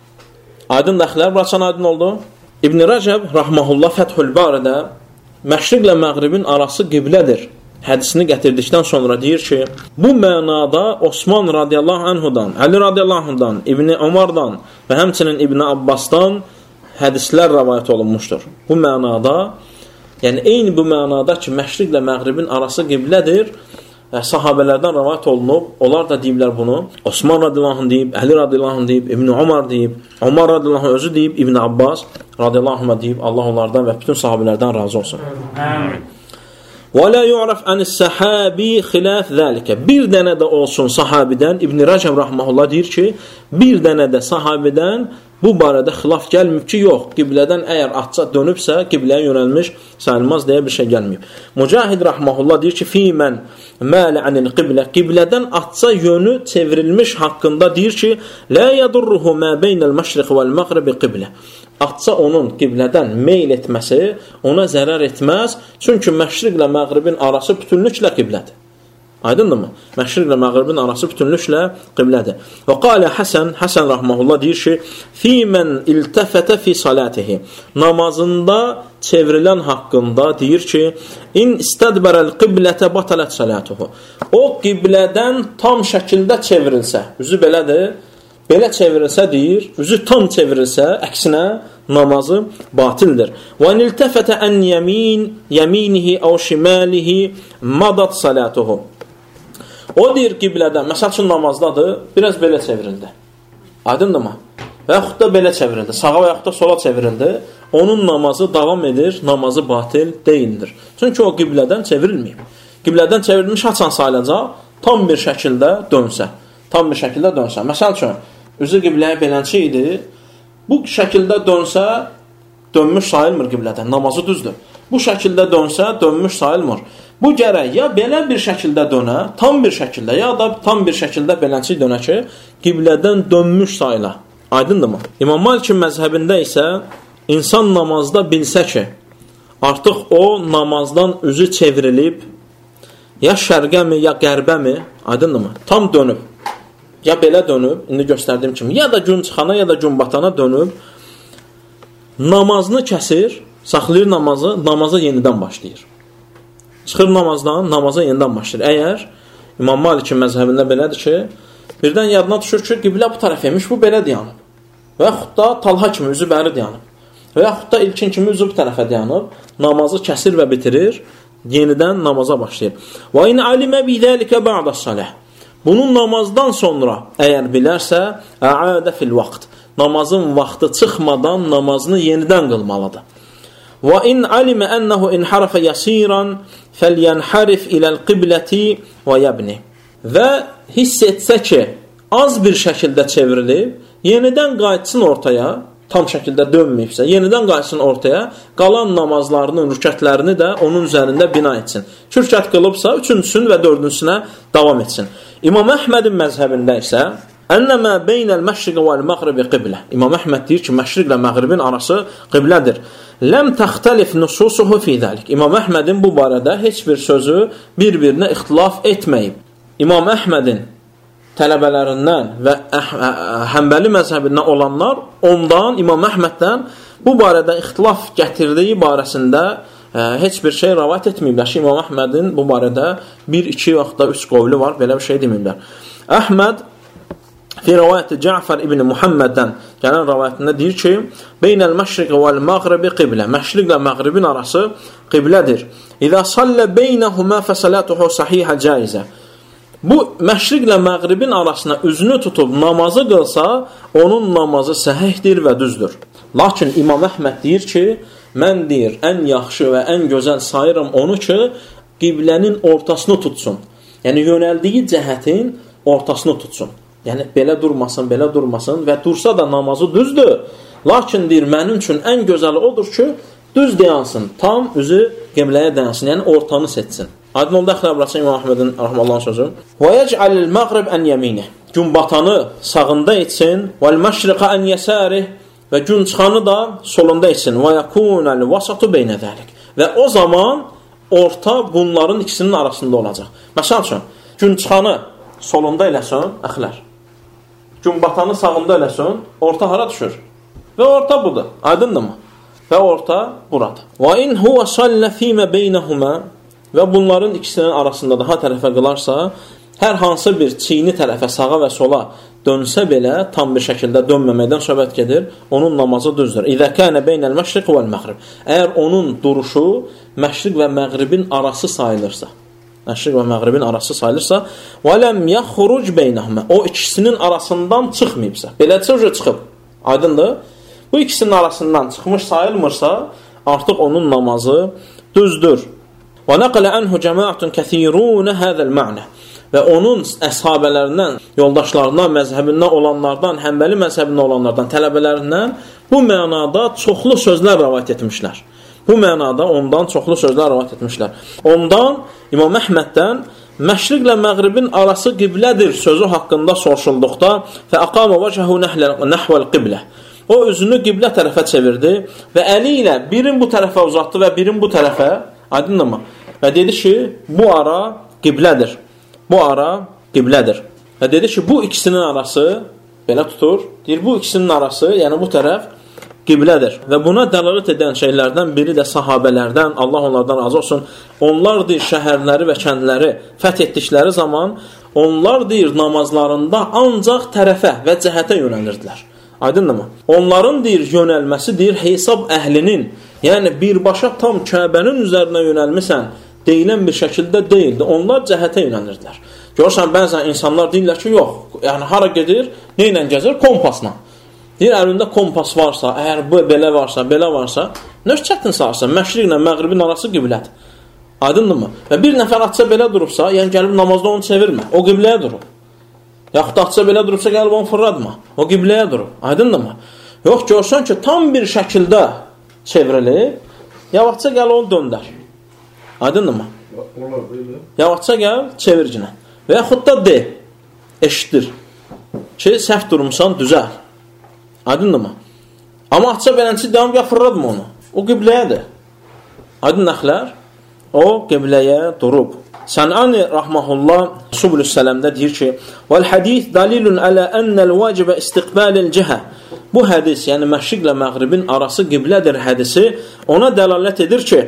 Aydın dəxlər, buraçan aydın oldu. İbn Rəcəb, rahməhullah, Fəthül Barədə məşriqlə məğribin arası qiblədir hədisini gətirdikdən sonra deyir ki, bu mənada Osman radiyallahu anhudan, Əli radiyallahu anhudan, İbn Ömərdən və həmçinin İbn Abbasdan hədislər rəvayət olunmuşdur. Bu mənada, yəni eyni bu mənada ki, məşriqlə məğribin arası qiblədir, sahabələrdən rəvayət olunub, onlar da deyiblər bunu. Osman radiyallahu anh deyib, Əli radiyallahu anh deyib, İbn Ömər deyib, Ömər radiyallahu anh özü deyib, İbn Abbas radiyallahu anh deyib, Allah onlardan və bütün sahabələrdən razı olsun. وَلَا يُعْرَفْ عَنِ السَّحَابِ خِلَافِ ذَلِكَ. Bir dənə də olsun sahabidən, İbn Rəcəb rahmehullah deyir ki, bir dənə də sahabidən bu barədə xilaf gəlməyib ki, yox, qiblədən əgər atça dönübsə, qibləyə yönəlmiş sayılmaz deyə bir şey gəlməyib. Mücahid rahmehullah deyir ki, fîmən mələ anil qiblə, qiblədən atça yönü çevrilmiş haqqında deyir ki, la yadurruhu ma beynəl məşriq vəl məğrib qiblə. Atça onun qiblədən meyl etməsi ona zərər etməz, çünki məşriqlə məğribin arası bütünlüklə qiblədir. Aydındırmı? Məşriqlə məğribin arası bütünlüklə qiblədir. Və qalə Həsən, Həsən rahmehullah deyir ki, fîmən iltəfətə fi salatihi. Namazında çevrilən haqqında deyir ki, in istədbərəl qiblətə batalət salatuhu. O qiblədən tam şəkildə çevrilsə, üzü belədir, belə çevrilsə deyir, üzü tam çevrilsə, əksinə namazı batildir. Və niltəfətə ən yəmin, yəminihi əv şimalihi madat salatuhu. O deyir qiblədən, məsəl üçün namazdadır, biraz belə çevrildi. Aydındır mı? Və yaxud da belə çevrildi, sağa və yaxud da sola çevrildi. Onun namazı davam edir, namazı batil deyildir. Çünki o qiblədən çevrilməyib. Qiblədən çevrilmiş haçan sayılacaq, tam bir şəkildə dönsə. Tam bir şəkildə dönsə. Məsəl üçün, üzü qibləyə belənçi idi. Bu şəkildə dönsə, dönmüş sayılmır qiblədən. Namazı düzdür. Bu şəkildə dönsə, dönmüş sayılmır. Bu gərək ya belə bir şəkildə dönə, tam bir şəkildə, ya da tam bir şəkildə belənçi dönə ki, qiblədən dönmüş sayıla. Aydındır mı? İmam Malikin məzhəbində isə insan namazda bilsə ki, artıq o namazdan üzü çevrilib, ya şərqəmi, ya qərbəmi, aydınmı? Tam dönüb. Ya belə dönüb, indi göstərdiyim kimi, ya da gün çıxana, ya da gün batana dönüb, namazını kəsir, saxlayır namazı, namaza yenidən başlayır. Çıxır namazdan, namaza yenidən başlayır. Əgər İmam Malikin məzhəbində belədir ki, birdən yadına düşür ki, qiblə bu tərəf emiş, bu belə dayanıb. Və yaxud da talha kimi üzü bəri dayanıb. Və yaxud da ilkin kimi üzü bu tərəfə dayanıb, namazı kəsir və bitirir, yenidən namaza başlayır. Və in alimə bidəlikə ba'das salah. Bunun namazdan sonra əgər bilərsə, əadə fil vaxt. Namazın vaxtı çıxmadan namazını yenidən qılmalıdır. Və in alimə ənəhu inharafə yasiran fəlyanharif iləl qibləti və yəbni. Və hiss etsə ki, az bir şəkildə çevrilib, yenidən qayıtsın ortaya, tam şəkildə dönməyibsə, yenidən qayıtsın ortaya, qalan namazlarının, rükətlərini də onun üzərində bina etsin. İki rükət qılıbsa, üçüncüsünü və dördüncüsünə davam etsin. İmam Əhmədin məzhəbində isə ənəmə beynəl məşriqə vəl-məğribi qiblə. İmam Əhməd deyir ki, məşriqlə məğribin arası qiblədir. Ləm təxtəlif nususuhu fi zəlik. İmam Əhmədin bu barədə heç bir sözü bir-birinə ixtilaf etməyib. İmam Əhmədin tələbələrindən və Həmbəli məzhəbindən olanlar ondan, İmam Əhməddən bu barədə ixtilaf gətirdiyi barəsində ə, heç bir şey rəvayət etməyiblər ki, İmam Əhmədin bu barədə bir, iki yaxud da üç qovlu var, belə bir şey deməyiblər. Əhməd fi rəvayəti Cəfər ibn Muhamməddən gələn rəvayətində deyir ki, beynəl məşriqə vəl-məğribi qiblə. Məşriqlə məğribin arası qiblədir. İzə sallə beynəhumə fəsəlatuhu sahihə caizə. Bu, məşriqlə məğribin arasına üzünü tutub namazı qılsa, onun namazı səhihdir və düzdür. Lakin İmam Əhməd deyir ki, mən deyir, ən yaxşı və ən gözəl sayıram onu ki, qiblənin ortasını tutsun. Yəni, yönəldiyi cəhətin ortasını tutsun. Yəni, belə durmasın, belə durmasın və dursa da namazı düzdür. Lakin deyir, mənim üçün ən gözəli odur ki, düz dayansın, tam üzü qibləyə dayansın, yəni ortanı seçsin. Aydın oldu əxlə burası İmam Əhmədin rəhməllahın sözü. Və yəc'əlil məğrib ən yəmini. Gün batanı sağında etsin. Vəl-məşriqə ən yəsəri. Və gün çıxanı da solunda etsin. Və yəkunəl vasatu beynə dəlik. Və o zaman orta bunların ikisinin arasında olacaq. Məsəl üçün, gün çıxanı solunda eləsin, əxlər. Gün batanı sağında eləsin, orta hara düşür? Və orta budur. Aydındırmı? Və orta burada. Və in huvə sallə fīmə beynəhumə. Və bunların ikisinin arasında daha tərəfə qılarsa, hər hansı bir çiyini tərəfə, sağa və sola dönsə belə, tam bir şəkildə dönməməkdən söhbət gedir, onun namazı düzdür. İzə kənə beynəl məşriq vəl-məğrib. Əgər onun duruşu məşriq və məğribin arası sayılırsa, məşriq və məğribin arası sayılırsa, vələm yaxruc beynəhumə. O ikisinin arasından çıxmayıbsa, belədirsə uca çıxıb. Aydındır? Bu ikisinin arasından çıxmış sayılmırsa, artıq onun namazı düzdür. Və nəqələ ənhu cəmaatun kəthirunə həzəl mə'nə. Və onun əshabələrindən, yoldaşlarından, məzhəbindən olanlardan, Həmbəli məzhəbindən olanlardan, tələbələrindən bu mənada çoxlu sözlər rəvayət etmişlər. Bu mənada ondan çoxlu sözlər rəvayət etmişlər. Ondan, İmam Əhməddən məşriqlə məğribin arası qiblədir sözü haqqında soruşulduqda və əqamə vəcəhu nəhvəl qiblə. O özünü qiblə tərəfə çevirdi və əli ilə birin bu tərəfə uzatdı və birin bu tərəfə, aydınmı? Və dedi ki, bu ara qiblədir. Bu ara qiblədir. Və dedi ki, bu ikisinin arası, belə tutur, deyir, bu ikisinin arası, yəni bu tərəf qiblədir. Və buna dəlalət edən şeylərdən biri də sahabələrdən, Allah onlardan razı olsun, onlar deyir, şəhərləri və kəndləri fəth etdikləri zaman, onlar deyir, namazlarında ancaq tərəfə və cəhətə yönəlirdilər. Aydınmı? Onların deyir, yönəlməsi deyir, hesab əhlinin, yəni birbaşa tam Kəbənin üzərinə yönəlmisən, deyilən bir şəkildə deyildi. Onlar cəhətə yönəlirdilər. Görürsən, bəzən insanlar deyirlər ki, yox, yəni hara gedir, nə ilə gəzir? Kompasla. Deyir, əlində kompas varsa, əgər bu belə varsa, belə varsa, nə çətin sağırsa, məşriqlə məğribin arası qiblədir. Aydındırmı? Və bir nəfər atsa belə durubsa, yəni gəlib namazda onu çevirmə, o qibləyə durub. Yaxud da atsa belə durubsa, gəlib onu fırladma, o qibləyə durub. Aydındırmı? Yox, görsən ki, tam bir şəkildə çevrilib, yavaşca gəl onu döndər. Aydınmı? Yavaşca gəl, çevircinə. Və yaxud da de, eşitdir ki, səhv durumsan, düzəl. Aydınmı? Amma atsa belənçi devam ya fırladım onu. O qibləyə Aydın nəxlər? O qibləyə durub. Sən'ani rahmehullah Subulus Səlam'da deyir ki: "Vel hadis dalilun ala ennel vacibə istiqbalil cihə." Bu hədis, yəni məşriqlə məğribin arası qiblədir hədisi ona dəlalət edir ki,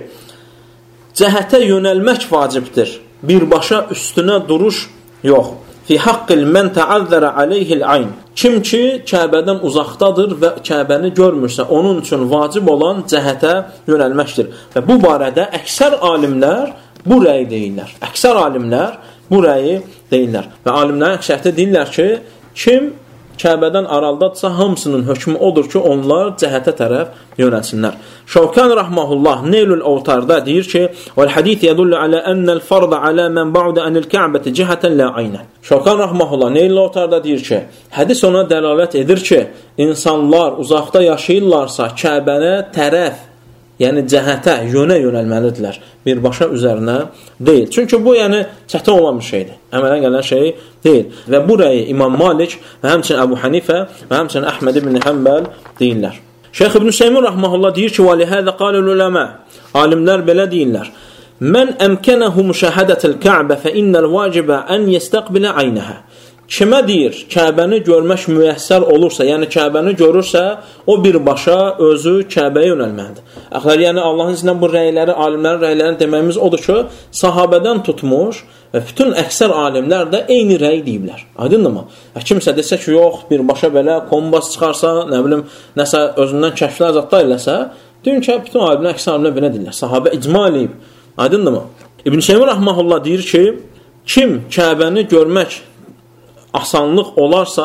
cəhətə yönəlmək vacibdir. Birbaşa üstünə duruş yox. Fi haqqil men ta'azzara alayhi'l ayn. Kim ki Kəbədən uzaqdadır və Kəbəni görmürsə, onun üçün vacib olan cəhətə yönəlməkdir. Və bu barədə əksər alimlər bu rəyi deyirlər. Əksər alimlər bu rəyi deyirlər. Və alimlərin əksəriyyəti deyirlər ki, kim Kəbədən aralıdadırsa, hamısının hökmü odur ki, onlar cəhətə tərəf yönəlsinlər. Şavkan rahmehullah Neylül Avtarda deyir ki: "Vel hadis yedullu ala ennel farda ala men ba'da anil Ka'bati cihatan la aynan." Şavkan rahmehullah Neylül Avtarda deyir ki, hədis ona dəlalət edir ki, insanlar uzaqda yaşayırlarsa, Kəbənə tərəf, yəni cəhətə, yönə yönəlməlidirlər. Birbaşa üzərinə deyil. Çünki bu, yəni, çətin olan bir şeydir. Əmələ gələn şey deyil. Və bu rəyi İmam Malik və həmçinin Əbu Hanifə və həmçinin Əhməd ibn Həmbəl deyirlər. Şeyx İbn Hüseymin rahmehullah deyir ki: "Və lihəzə qalul uləmə." Alimlər belə deyirlər: "Mən əmkənəhu müşahadətul Kə'bə fə innəl vacibə an yestaqbilə aynəhə." Kimə deyir, Kəbəni görmək müyəssər olursa, yəni Kəbəni görürsə, o birbaşa özü Kəbəyə yönəlməlidir. Əxər, yəni Allahın izinə bu rəyləri, alimlərin rəylərini deməyimiz odur ki, sahabədən tutmuş və bütün əksər alimlər də eyni rəy deyiblər. Aydınmı? Kimsə desə ki, yox, birbaşa belə kombas çıxarsa, nə bilim, nəsə özündən kəşflər zətlər eləsə, deyin ki, bütün alimlər, əksər alimlər belə deyirlər. Sahabə icma eləyib. Aydınmı? İbn Hüseymin rahmehullah deyir ki, kim Kəbəni görmək asanlıq olarsa,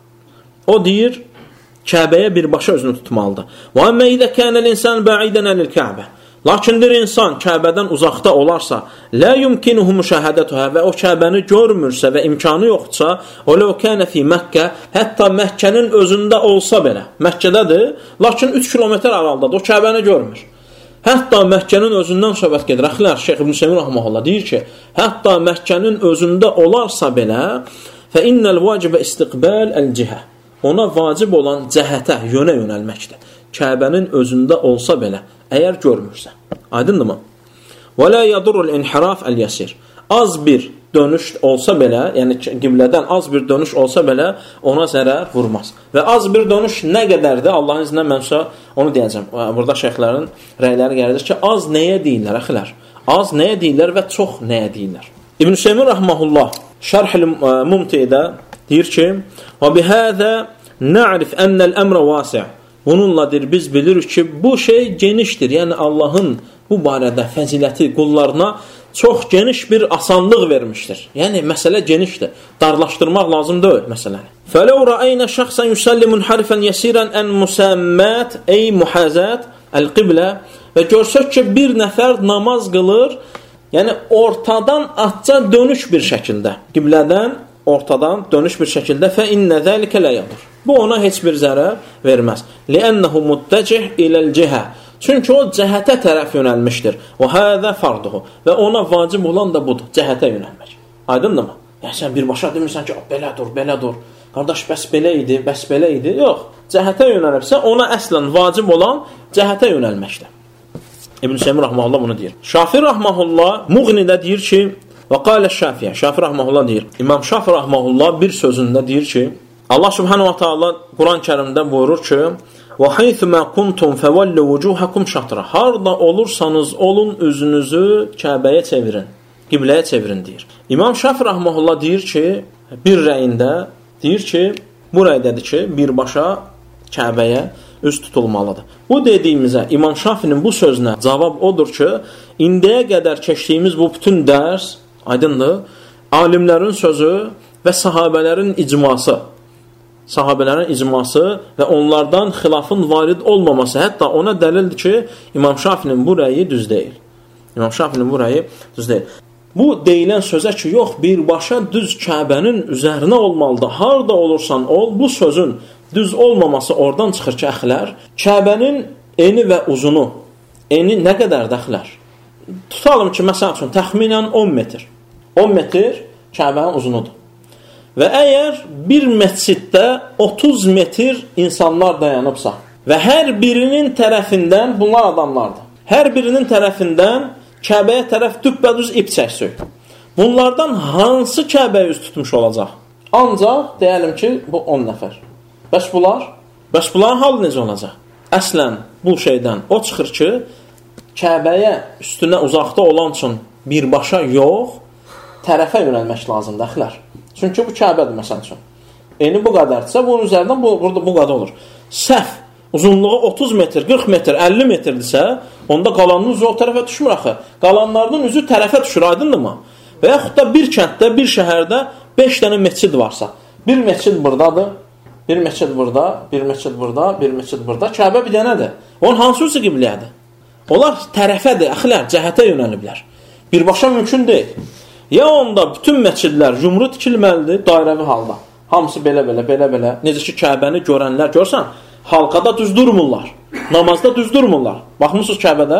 o deyir, Kəbəyə birbaşa özünü tutmalıdır. Və əmmə idə kənəl insan bə'idən əlil Kəbə. Lakindir insan Kəbədən uzaqda olarsa, lə yumkinuhu müşahadətuhə və o Kəbəni görmürsə və imkanı yoxdursa, o ləv kənə fi Məkkə, hətta Məkkənin özündə olsa belə, Məkkədədir, lakin üç kilometr aralıdadır, o Kəbəni görmür. Hətta Məkkənin özündən söhbət gedir. Əxilər, Şeyx İbn Hüseymin rahmehullah deyir ki, hətta Məkkənin özündə olarsa belə, fə innəl vacibə istiqbəl əl-cihə. Ona vacib olan cəhətə, yönə yönəlməkdir. Kəbənin özündə olsa belə, əgər görmürsə. Aydındırmı? Və lə yadurul inhiraf əl-yəsir. Az bir dönüş olsa belə, yəni qiblədən az bir dönüş olsa belə, ona zərər vurmaz. Və az bir dönüş nə qədərdir? Allahın izinə mən sonra onu deyəcəm. Burada şeyxlərin rəyləri gəlir ki, az nəyə deyirlər, əxilər? Az nəyə deyirlər və çox nəyə deyirlər? İbn Hüseymin rahmehullah Şərh-i Mumti'də deyir ki: "Və bihəzə na'rif ennel əmrə vasi'." Bununladır biz bilirik ki, bu şey genişdir. Yəni Allahın bu barədə fəziləti qullarına çox geniş bir asanlıq vermişdir. Yəni məsələ genişdir. Darlaşdırmaq lazım deyil məsələni. "Fələv ra'aynə şəxsən yusalli munharifan yəsiran an musammat ey muhazat el-qiblə." Və görsək ki, bir nəfər namaz qılır, yəni ortadan atca dönüş bir şəkildə, qiblədən ortadan dönüş bir şəkildə, fə innə zəlikə lə yadur. Bu ona heç bir zərər verməz. Li'ənəhu muttəcih iləl-cihə. Çünki o cəhətə tərəf yönəlmişdir. Və həzə farduhu. Və ona vacib olan da budur, cəhətə yönəlmək. Aydındır mı? Yəni sən birbaşa demirsən ki, belə dur, belə dur. Qardaş, bəs belə idi, bəs belə idi. Yox, cəhətə yönəlibsə, ona əslən vacib olan cəhətə yönəlməkdir. İbn Hüseymin rahmehullah bunu deyir. Şafi rahmehullah Muğnidə deyir ki, və qalə Şafiyə, Şafi rahmehullah deyir. İmam Şafi rahmehullah bir sözündə deyir ki, Allah subhanahu wa ta'ala Quran-Kərimdə buyurur ki, və haythumə kuntum fəvəllu vucuhakum şatra. Harda olursanız olun, üzünüzü Kəbəyə çevirin, qibləyə çevirin deyir. İmam Şafi rahmehullah deyir ki, bir rəyində deyir ki, bu rəydədir ki, birbaşa Kəbəyə üz tutulmalıdır. Bu dediyimizə, İmam Şafinin bu sözünə cavab odur ki, indiyə qədər keçdiyimiz bu bütün dərs, aydındır, alimlərin sözü və sahabələrin icması, sahabələrin icması və onlardan xilafın varid olmaması, hətta ona dəlildir ki, İmam Şafinin bu rəyi düz deyil. İmam Şafinin bu rəyi düz deyil. Bu deyilən sözə ki, yox, birbaşa düz Kəbənin üzərinə olmalıdır, harda olursan ol, bu sözün düz olmaması oradan çıxır ki, əxlər, Kəbənin eni və uzunu, eni nə qədər dəxlər? Tutalım ki, məsəl üçün, təxminən on metr. on metr Kəbənin uzunudur. Və əgər bir məsciddə otuz metr insanlar dayanıbsa, Və hər birinin tərəfindən, bunlar adamlardır, hər birinin tərəfindən Kəbəyə tərəf düppədüz ip çəksək. Bunlardan hansı Kəbəyə üz tutmuş olacaq? Ancaq deyəlim ki, bu on nəfər. Bəs bunlar? Bəs bunların halı necə olacaq? Əslən, bu şeydən o çıxır ki, Kəbəyə üstünə uzaqda olan üçün birbaşa yox, tərəfə yönəlmək lazımdır, əxlər. Çünki bu Kəbədir, məsəl üçün. Eni bu qədərdirsə, bunun üzərindən bu, burada bu qədər olur. Səhv, uzunluğu otuz metr, qırx metr, əlli metrdirsə, onda qalanın üzü o tərəfə düşmür axı. Qalanlarının üzü tərəfə düşür, aydındır mı? Və yaxud da bir kənddə, bir şəhərdə beş dənə məscid varsa, bir məscid buradadır, bir məscid burada, bir məscid burada, bir məscid burada, Kəbə bir dənədir. Onun hansı üzü qiblədir? Onlar tərəfədir, əxilər, cəhətə yönəliblər. Birbaşa mümkün deyil. Ya onda bütün məscidlər yumru tikilməlidir, dairəvi halda. Hamısı belə-belə, belə-belə. Necə ki, Kəbəni görənlər, görsən, halqada düz durmurlar. Namazda düz durmurlar. Baxmışsınız Kəbədə?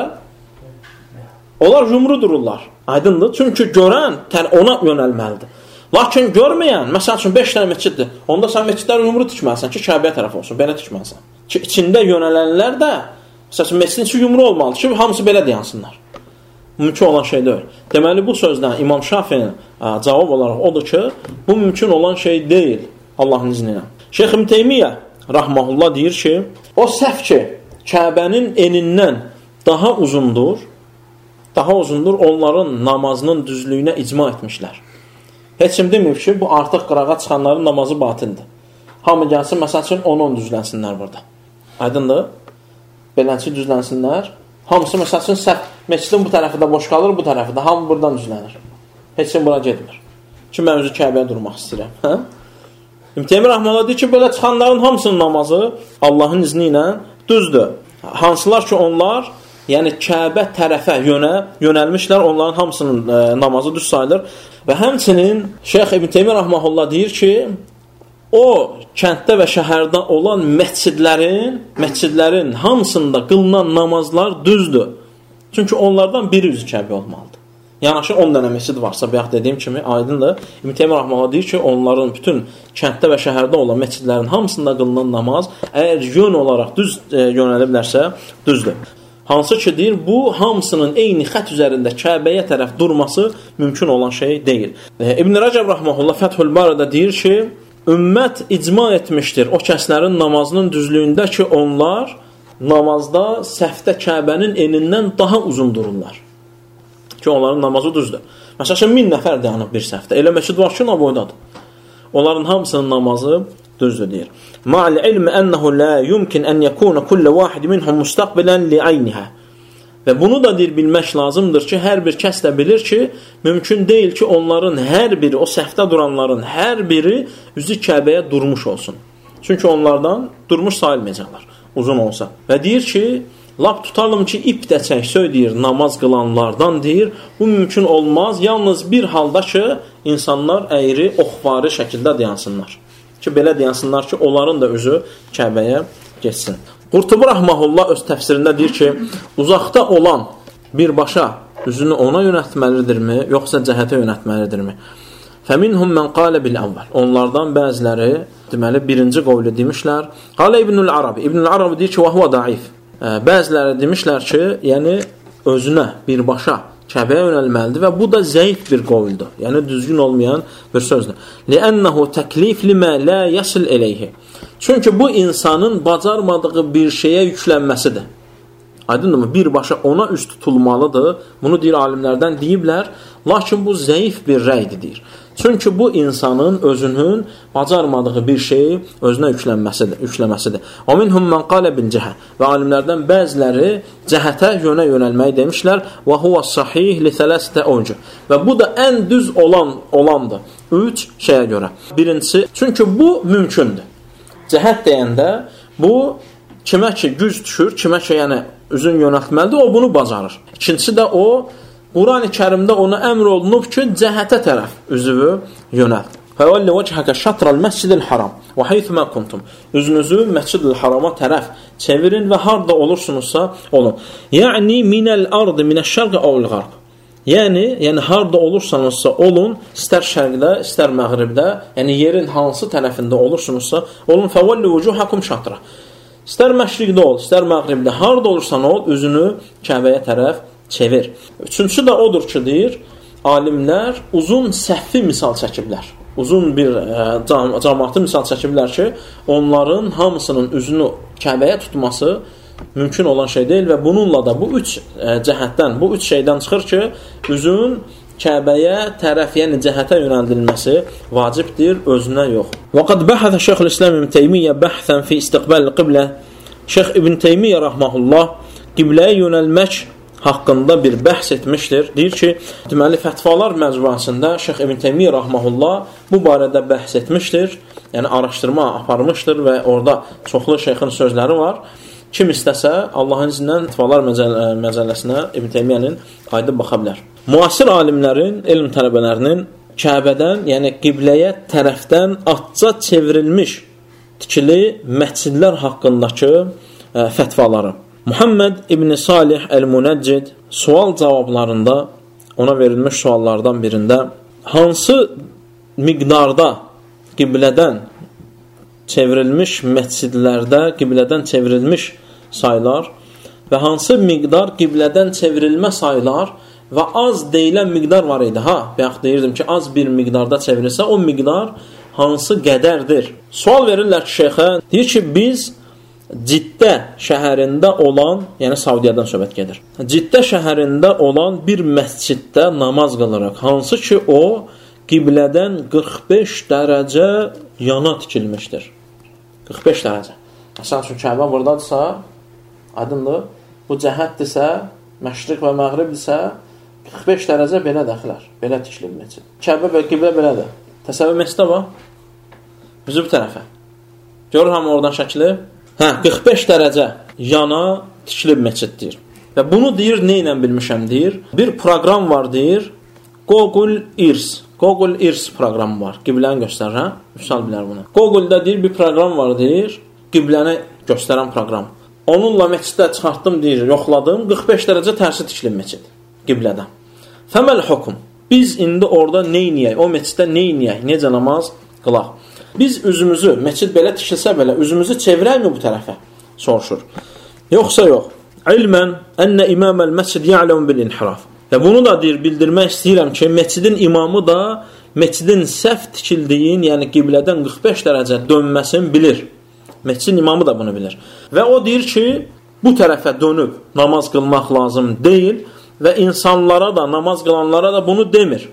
Onlar yumru dururlar. Aydındır. Çünki görən ona yönəlməlidir. Lakin görməyən, məsəl üçün beş dənə məsciddir. Onda sən məscidləri yumru tikməlisən ki, Kəbəyə tərəf olsun. Belə tikməlisən. Ki, içində yönələnlər də, məsəl üçün məscidin içi yumru olmalıdır ki, hamısı belə deyansınlar. Mümkün olan şey deyil. Deməli, bu sözdən İmam Şafinin cavab olaraq odur ki, bu mümkün olan şey deyil Allahın izni ilə. Şeyx İbn Teymiyyə rahmehullah deyir ki, o səhv ki, Kəbənin enindən daha uzundur, daha uzundur, onların namazının düzlüyünə icma etmişlər. Heç kim deməyib ki, bu artıq qırağa çıxanların namazı batildir. Hamı gəlsin, məsəl üçün on on düzlənsinlər burada. Aydındır? Belənçi düzlənsinlər. Hamısı, məsəl üçün, səhv, məscidin bu tərəfi də boş qalır, bu tərəfi də. Hamı buradan düzlənir. Heç kim bura getmir. Ki, mən özü Kəbəyə durmaq istəyirəm. Hə? İbn Teymiyyə rahmehullah deyir ki, belə çıxanların hamısının namazı Allahın izni ilə düzdür. Hansılar ki, onlar, yəni Kəbə tərəfə yönə, yönəlmişlər, onların hamısının e, namazı düz sayılır. Və həmçinin Şeyx İbn Teymiyyə rahmehullah deyir ki, o kənddə və şəhərdə olan məscidlərin, məscidlərin hamısında qılınan namazlar düzdür. Çünki onlardan biri üzü Kəbə olmalıdır. Yanaşı on dənə məscid varsa, bayaq dediyim kimi aydındır. İbn Teymiyyə rahmehullah deyir ki, onların bütün kənddə və şəhərdə olan məscidlərin hamısında qılınan namaz əgər yön olaraq düz e, yönəliblərsə, düzdür. Hansı ki deyir, bu hamısının eyni xət üzərində Kəbəyə tərəf durması mümkün olan şey deyil. E, İbn Rəcəb rahmehullah Fəthül Barədə deyir ki, ümmət icma etmişdir o kəslərin namazının düzlüyündə ki, onlar namazda səhvdə Kəbənin enindən daha uzun dururlar. Ki, onların namazı düzdür. Məsələn, min nəfər dayanıb bir səhvdə. Elə məscid var ki, boydadır. Onların hamısının namazı düzdür, deyir. Ma'al ilmi ennehu la yumkin en yekuna kullu vahid minhum mustaqbilan li'ayniha. Və bunu da deyir, bilmək lazımdır ki, hər bir kəs də bilir ki, mümkün deyil ki, onların hər biri, o səhvdə duranların hər biri üzü Kəbəyə durmuş olsun. Çünki onlardan durmuş sayılmayacaqlar, uzun olsa. Və deyir ki, lap tutalım ki, ip də çəksək, deyir, namaz qılanlardan deyir, bu mümkün olmaz, yalnız bir halda ki, insanlar əyri, oxvari şəkildə dayansınlar. Ki, belə dayansınlar ki, onların da üzü Kəbəyə geçsin. Qurtubi rahmehullah öz təfsirində deyir ki, uzaqda olan birbaşa üzünü ona yönəltməlidirmi, yoxsa cəhətə yönəltməlidirmi? Fəminhum mən qalə bil-əvvəl. Onlardan bəziləri, deməli, birinci qovlu demişlər. Qalə İbnül Arabi. İbnül Arabi deyir ki, və huvə daif. Bəziləri demişlər ki, yəni özünə birbaşa Kəbəyə yönəlməlidir və bu da zəif bir qovuldur. Yəni düzgün olmayan bir sözdür. Li'annahu təklif limə la yasil eleyhi. Çünki bu insanın bacarmadığı bir şeyə yüklənməsidir. Aydındırmı? Birbaşa ona üst tutulmalıdır. Bunu deyir alimlərdən deyiblər. Lakin bu zəif bir rəydir, deyir. Çünki bu insanın özünün bacarmadığı bir şeyi özünə yüklənməsidir, yükləməsidir. O minhum men qala bil cəhə. Və alimlərdən bəziləri cəhətə yönə yönəlməyi demişlər. Və huwa sahih li thalathati awjuh. Və bu da ən düz olan olandır. Üç şeyə görə. Birincisi, çünki bu mümkündür. Cəhət deyəndə bu kimə ki güc düşür, kimə ki yəni üzün yönəltməlidir, o bunu bacarır. İkincisi də o Qurani Kərimdə ona əmr olunub ki, cəhətə tərəf üzvü yönəlt. Fəvəlli vəcəhəkə şatral məscidil haram və haythumə kuntum. Üzünüzü məscidil harama tərəf çevirin və harda olursunuzsa olun. Yəni minəl ardı minəşşərqə avul qarb. Yəni, yəni harda olursanızsa olun, istər şərqdə, istər məğribdə, yəni yerin hansı tərəfində olursunuzsa olun. Fəvəlli vücuhakum şatra. İstər məşriqdə ol, istər məğribdə, harada olursan ol, üzünü Kəbəyə tərəf çevir. Üçüncüsü də odur ki, deyir, alimlər uzun səhvi misal çəkiblər. Uzun bir e, cam cəmaatı misal çəkiblər ki, onların hamısının üzünü Kəbəyə tutması mümkün olan şey deyil və bununla da bu üç e, cəhətdən, bu üç şeydən çıxır ki, üzün Kəbəyə tərəf, yəni cəhətə yönəldilməsi vacibdir, özünə yox. Və qad bəhəthə Şeyxülislam İbn Teymiyyə bəhsən fi istiqbal qiblə. Şeyx İbn Teymiyyə rahmehullah qibləyə yönəlmək haqqında bir bəhs etmişdir. Deyir ki, deməli fətvalar məcmuasında Şeyx İbn Teymiyyə rahmehullah bu barədə bəhs etmişdir. Yəni araşdırma aparmışdır və orada çoxlu şeyxin sözləri var. Kim istəsə Allahın izindən fətvalar məcəlləsinə İbn Teymiyyənin aydın baxa bilər. Müasir alimlərin, elm tələbələrinin Kəbədən, yəni qibləyə tərəfdən atca çevrilmiş tikili məscidlər haqqındakı ə, fətvaları. Muhammed İbn Salih Əl-Munəccid sual cavablarında ona verilmiş suallardan birində hansı miqdarda qiblədən çevrilmiş məscidlərdə qiblədən çevrilmiş saylar və hansı miqdar qiblədən çevrilmə saylar və az deyilən miqdar var idi. Ha, bayaq deyirdim ki, az bir miqdarda çevrilsə, o miqdar hansı qədərdir? Sual verirlər ki, şeyxə, deyir ki, biz Ciddə şəhərində olan, yəni Saudiyadan söhbət gedir. Ciddə şəhərində olan bir məsciddə namaz qılırıq. Hansı ki, o qiblədən qırx beş dərəcə yana tikilmişdir. qırx beş dərəcə. Məsələn üçün Kəbə buradadırsa, aydındır, bu cəhətdirsə, məşriq və məğribdirsə, qırx beş dərəcə belə dəxilər, belə tikilib məscid. Kəbə və qiblə belədir. Təsəvvür məscidə var. Bizi bu tərəfə. Görür hamı oradan şəkli? Hə, qırx beş dərəcə yana tikilib məsciddir. Və bunu deyir, nə ilə bilmişəm deyir. Bir proqram var deyir, Google Earth. Google Earth proqramı var. Qibləni göstərir, hə? Misal bilər bunu. Google-da deyir, bir proqram var deyir, qibləni göstərən proqram. Onunla məsciddə çıxartdım deyir, yoxladım, qırx beş dərəcə tərsi tikilib məscid qiblədən. Fəməl hukum. Biz indi orada nə edəyək? O məsciddə nə edəyək? Necə namaz qılaq? Biz üzümüzü, məscid belə tikilsə belə, üzümüzü çevirəkmi bu tərəfə? Soruşur. Yoxsa yox. İlmən ənə imaməl məscid ya'ləm bil-inhiraf. Və bunu da deyir, bildirmək istəyirəm ki, məscidin imamı da məscidin səhv tikildiyin, yəni qiblədən qırx beş dərəcə dönməsini bilir. Məscidin imamı da bunu bilir. Və o deyir ki, bu tərəfə dönüb namaz qılmaq lazım deyil və insanlara da, namaz qılanlara da bunu demir.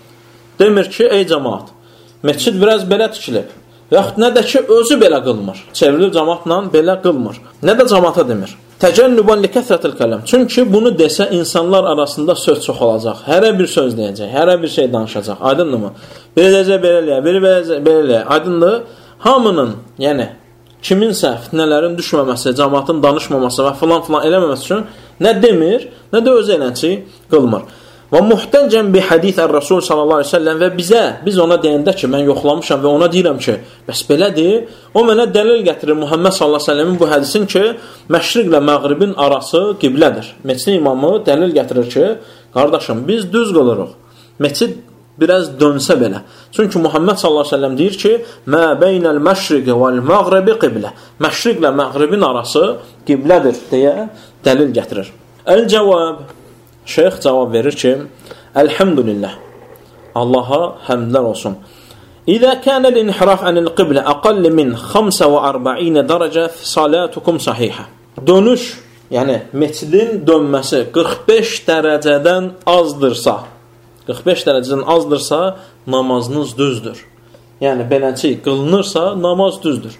Demir ki, ey cəmaat, məscid biraz belə tikilib. Yaxud nə də ki, özü belə qılmır. Çevrilib cəmaatla belə qılmır. Nə də cəmaata demir. Təcənnübən li kəsrətil kələm. Çünki bunu desə insanlar arasında söz çox olacaq. Hərə bir söz deyəcək, hərə bir şey danışacaq. Aydındır mı? Biri deyəcək belə eləyə, biri belə eləyə. Aydındır? Hamının, yəni kiminsə fitnələrin düşməməsi, cəmaatın danışmaması və filan filan eləməməsi üçün nə demir, nə də özü eləncə qılmır. Və muhtəncən bir hədith ər-Rasul sallallahu aleyhi ve sellem və bizə, biz ona deyəndə ki, mən yoxlamışam və ona deyirəm ki, bəs belədir, o mənə dəlil gətirir Muhammed sallallahu aleyhi ve sellemin bu hədisin ki, məşriqlə məğribin arası qiblədir. Məscidin imamı dəlil gətirir ki, qardaşım, biz düz qılırıq. Məscid biraz dönsə belə. Çünki Muhammed sallallahu aleyhi ve sellem deyir ki, mə beynəl məşriqi vəl-məğribi qiblə. Məşriqlə məğribin arası qiblədir deyə dəlil gətirir. Əl-cavab. Şeyx cavab verir ki, Elhamdülillah, Allaha həmdlər olsun. İzə kənəl inhiraf anil qiblə aqall min xamsə və arba'in dərəcə salatukum sahihə. Dönüş, yəni məscidin dönməsi qırx beş dərəcədən azdırsa, qırx beş dərəcədən azdırsa, namazınız düzdür. Yəni beləncə qılınırsa, namaz düzdür.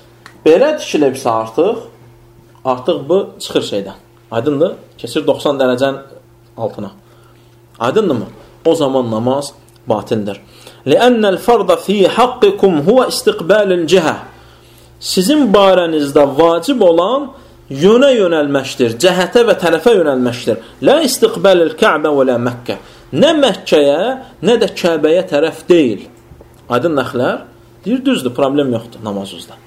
Belə tikilibsə artıq, artıq bu çıxır şeydən. Aydındır? Keçir doxsan dərəcənin altına. Aydındır mı? O zaman namaz batildir. Li'annal farda fi haqqikum huwa istiqbalul cihə. Sizin barənizdə vacib olan yönə yönəlməkdir, cəhətə və tərəfə yönəlməkdir. La istiqbalul Kəbə və la Məkkə. Nə Məkkəyə, nə də Kəbəyə tərəf deyil. Aydın nəxlər? Deyir, düzdür, problem yoxdur namazınızda.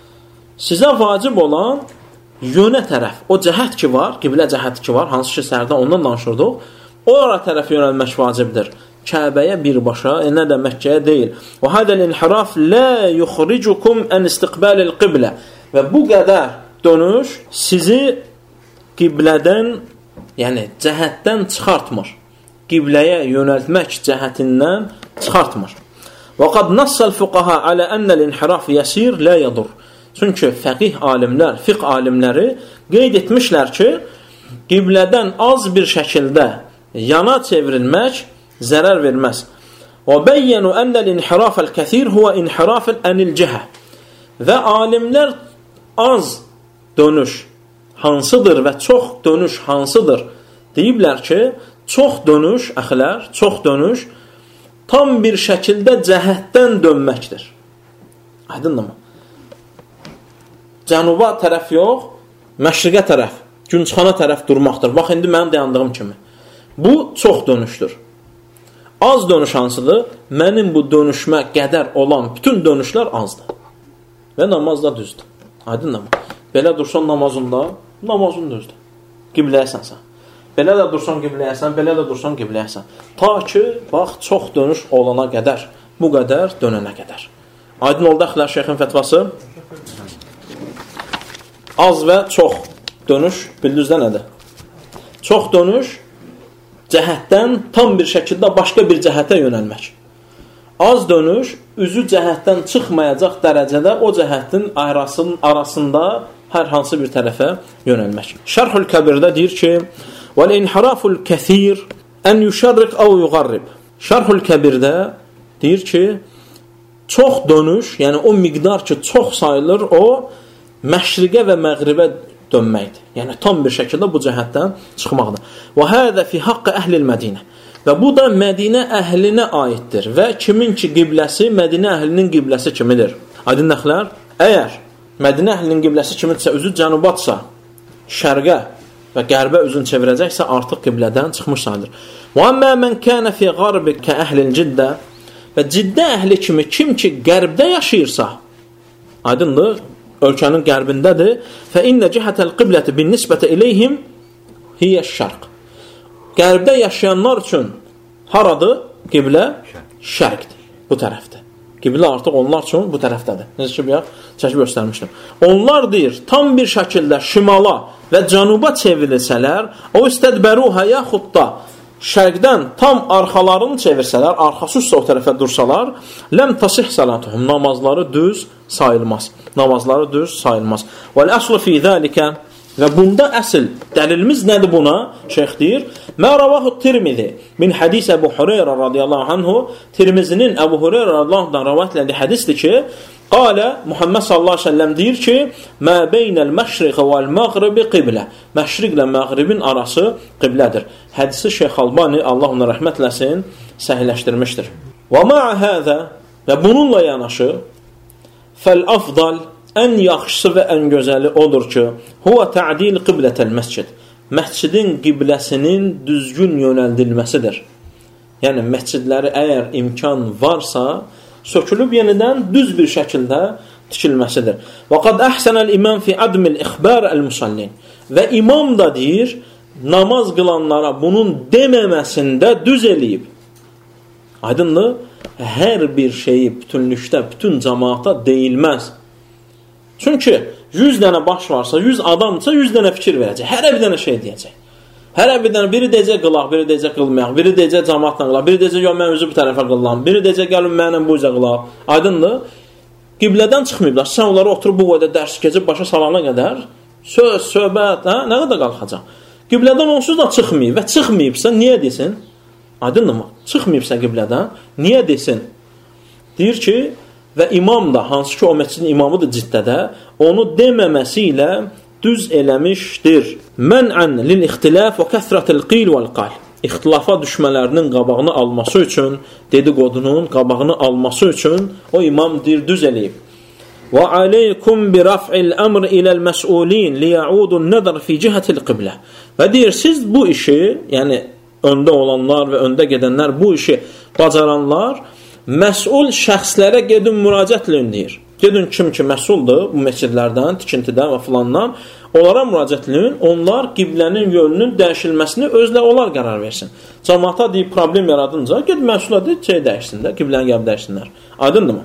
Sizə vacib olan yönə tərəf, o cəhət ki var, qiblə cəhəti ki var, hansı ki sərdə ondan danışırdıq, ora tərəf yönəlmək vacibdir. Kəbəyə birbaşa, e, nə də Məkkəyə deyil. Və hədəl inhiraf lə yuxricukum ən istiqbalil qiblə. Və bu qədər dönüş sizi qiblədən, yəni cəhətdən çıxartmır. Qibləyə yönəltmək cəhətindən çıxartmır. Və qad nassal fuqaha alə ennəl inhiraf yəsir la yadur. Çünki fəqih alimlər, fiqh alimləri qeyd etmişlər ki, qiblədən az bir şəkildə yana çevrilmək zərər verməz. Və bəyyənu ennəl inhirafəl kəthir huvə inhirafəl ənil cəhə. Və alimlər az dönüş hansıdır və çox dönüş hansıdır deyiblər ki, çox dönüş, əxilər, çox dönüş tam bir şəkildə cəhətdən dönməkdir. Aydındır mı? Cənuba tərəf yox, məşriqə tərəf, gün çıxana tərəf durmaqdır. Bax, indi mənim dayandığım kimi. Bu, çox dönüşdür. Az dönüş hansıdır? Mənim bu dönüşmə qədər olan bütün dönüşlər azdır. Və namaz da düzdür. Aydındır mı? Belə dursan namazında, namazın düzdür. Qibləyəsənsən. Belə də dursan qibləyəsən, belə də dursan qibləyəsən. Ta ki, bax, çox dönüş olana qədər, bu qədər dönənə qədər. Aydın oldu, əxlər şeyxin fətvası? Az və çox dönüş bildinizdə nədir? Çox dönüş cəhətdən tam bir şəkildə başqa bir cəhətə yönəlmək. Az dönüş üzü cəhətdən çıxmayacaq dərəcədə o cəhətin arasının arasında hər hansı bir tərəfə yönəlmək. Şərhül Kəbirdə deyir ki, وَالْاِنْحَرَافُ الْكَثِيرِ اَنْ يُشَرِّقْ اَوْ يُغَرِّبْ. Şərhül Kəbirdə deyir ki, çox dönüş, yəni o miqdar ki, çox sayılır, o məşriqə və məğribə dönməkdir. Yəni tam bir şəkildə bu cəhətdən çıxmaqdır. وَهَذَا فِي حَقِّ أَهْلِ الْمَدِينَةِ. Və bu da Mədinə əhlinə aiddir və kimin ki qibləsi Mədinə əhlinin qibləsi kimidir. Aydın nəxlər? Əgər Mədinə əhlinin qibləsi kimirsə, üzü cənubadsa, şərqə və qərbə üzün çevirəcəksə, artıq qiblədən çıxmış sayılır. وَأَمَّا مَنْ كَانَ فِي غَرْبِ كَأَهْلِ الْجِدَّةِ. Və Ciddə əhli kimi kim ki qərbdə yaşayırsa, aydındır, ölkənin qərbindədir. فَإِنَّ جِهَةَ الْقِبْلَةِ بِالنِّسْبَةِ إِلَيْهِمْ هِيَ الشَّرْقِ. Qərbdə yaşayanlar üçün haradır? Qiblə şərqdir. Bu tərəfdir. Qiblə artıq onlar üçün bu tərəfdədir. Necə ki, bir çəkib göstərmişdim. Onlar deyir, tam bir şəkildə şimala və cənuba çevrilsələr, o istədbəruhə yaxud da şərqdən tam arxalarını çevirsələr, arxası üstə o tərəfə dursalar, ləm tasih salatuhum, namazları düz sayılmaz. Namazları düz sayılmaz. Vəl-əslu fi zəlikə. Və bunda əsl dəlilimiz nədir buna? Şeyx deyir, mə ravahu Tirmizi min hədis Əbu Hüreyrə radiyallahu anhu. Tirmizinin Əbu Hüreyrə radiyallahu anhu rəvayət elədiyi hədisdir ki, qalə Muhammed sallallahu əleyhi və səlləm deyir ki, mə beynəl məşriq vəl-məğribi qiblə. Məşriqlə məğribin arası qiblədir. Hədisi Şeyx Albani, Allah ona rəhmət eləsin, səhihləşdirmişdir. Və ma'a həzə, və bununla yanaşı, fəl-afdal, ən yaxşısı və ən gözəli odur ki, huvə ta'dil qiblətəl məscid. Məscidin qibləsinin düzgün yönəldilməsidir. Yəni, məscidləri əgər imkan varsa, sökülüb yenidən düz bir şəkildə tikilməsidir. Və qad əhsənəl imam fi admil ixbar əl-musallin. Və imam da deyir, namaz qılanlara bunun deməməsində düz eləyib. Aydındır? Hər bir şeyi bütünlükdə, bütün cəmaata deyilməz. Çünki yüz dənə baş varsa, yüz adamsa, yüz dənə fikir verəcək. Hərə bir dənə şey deyəcək. Hərə bir dənə, biri deyəcək qılaq, biri deyəcək qılmayaq, biri deyəcək cəmaatla qılaq, biri deyəcək yox, mən üzü bu tərəfə qılan, biri deyəcək gəlin mənim bu üzə qılaq. Aydındır? Qiblədən çıxmayıblar. Sən onları oturub bu boyda dərs keçib başa salana qədər söz, söhbət, hə? Nə qədər qalxacaq? Qiblədən onsuz da çıxmayıb və çıxmayıbsa, niyə desin? Aydındır mı? Çıxmayıbsa qiblədən, niyə desin? Deyir ki, və imam da, hansı ki o məscidin imamıdır Ciddədə, onu deməməsi ilə düz eləmişdir. Mən'ən lil-ixtilaf və kəsrətil qil vəl-qal. İxtilafa düşmələrinin qabağını alması üçün, dediqodunun qabağını alması üçün o imam deyir, düz eləyib. Və aleykum bi raf'il əmr iləl-məsulin liya'udun nəzər fi cihətil qiblə. Və deyir, siz bu işi, yəni öndə olanlar və öndə gedənlər, bu işi bacaranlar, məsul şəxslərə gedin müraciətləyin deyir. Gedin kim ki məsuldur bu məscidlərdən, tikintidən və filandan, onlara müraciətləyin, onlar qiblənin yönünün dəyişilməsini özlə onlar qərar versin. Cəmaata deyib problem yaradınca, ged məsula deyib şey dəyişsin də, qibləni qəb dəyişsinlər. Aydındır mı?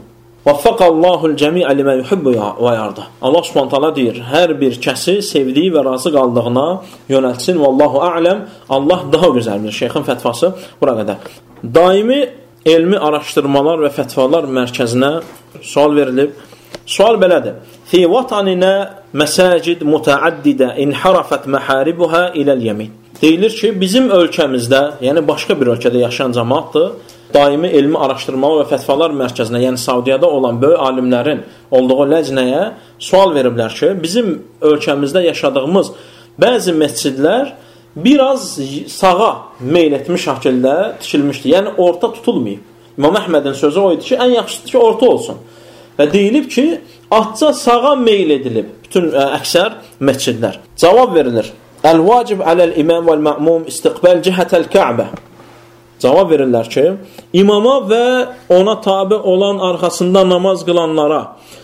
Vaffaqallahul cəmiə limə yuhibbu və yarda. Allah Subhanahu taala deyir, hər bir kəsi sevdiyi və razı qaldığına yönəltsin. Vallahu a'lem. Allah daha gözəldir. Şeyxin fətvası bura qədər. Daimi elmi araşdırmalar və fətvalar mərkəzinə sual verilib. Sual belədir. Fi vatanina məsacid mutaaddidə inharafat maharibuha iləl yemin. Deyilir ki, bizim ölkəmizdə, yəni başqa bir ölkədə yaşayan cəmaatdır, daimi elmi araşdırma və fətvalar mərkəzinə, yəni Saudiyada olan böyük alimlərin olduğu ləcnəyə sual veriblər ki, bizim ölkəmizdə yaşadığımız bəzi məscidlər biraz sağa meyl etmiş şəkildə tikilmişdir. Yəni orta tutulmayıb. İmam Əhmədin sözü o idi ki, ən yaxşıdır ki, orta olsun. Və deyilib ki, atca sağa meyl edilib bütün ə, əksər məscidlər. Cavab verilir. Əl-vacib aləl-imam vəl-mə'mum istiqbəl cihətəl-Kə'bə. Cavab verirlər ki, imama və ona tabi olan arxasında namaz qılanlara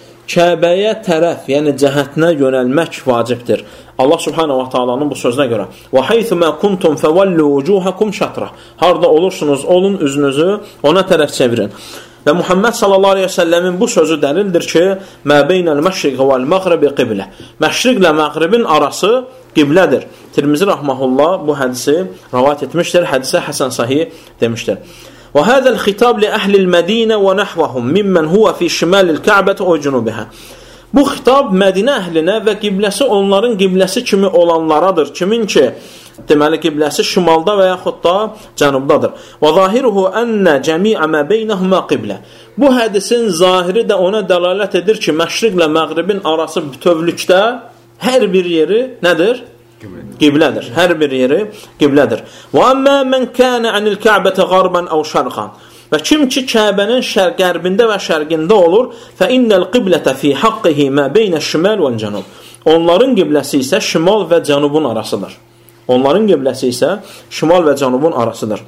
Kəbəyə tərəf, yəni cəhətinə yönəlmək vacibdir. Allah Subhanahu wa Taala'nın bu sözünə görə. Və haythuma kuntum fawallu wujuhakum şatra. Harda olursunuz, olun üzünüzü ona tərəf çevirin. Və Muhammed sallallahu aleyhi ve sellemin bu sözü dəlildir ki, mə beynəl məşriq vəl məğribi qiblə. Məşriqlə məğribin arası qiblədir. Tirmizi rahmehullah bu hədisi rivayet etmişdir. Hədisə Həsən sahih demişdir. Və hadzal xitab li əhli'l Mədinə və nahvahum mimmen huwa fi şimalil Kə'bə və cunubha. Bu xitab Mədinə əhlinə və qibləsi onların qibləsi kimi olanlaradır. Kimin ki, deməli qibləsi şimalda və yaxud da cənubdadır. Və zahiruhu ennə cəmi'a mə beynəhumə qiblə. Bu hədisin zahiri də ona dəlalət edir ki, məşriqlə məğribin arası bütövlükdə hər bir yeri nədir? Qiblədir. Hər bir yeri qiblədir. Və əmmə mən kənə anil Kə'bətə qarban əv şərqan. Və kim ki Kəbənin şərq qərbində və şərqində olur, fə innəl qiblətə fi haqqihi mə beynə şimal və cənub. Onların qibləsi isə şimal və cənubun arasıdır. Onların qibləsi isə şimal və cənubun arasıdır.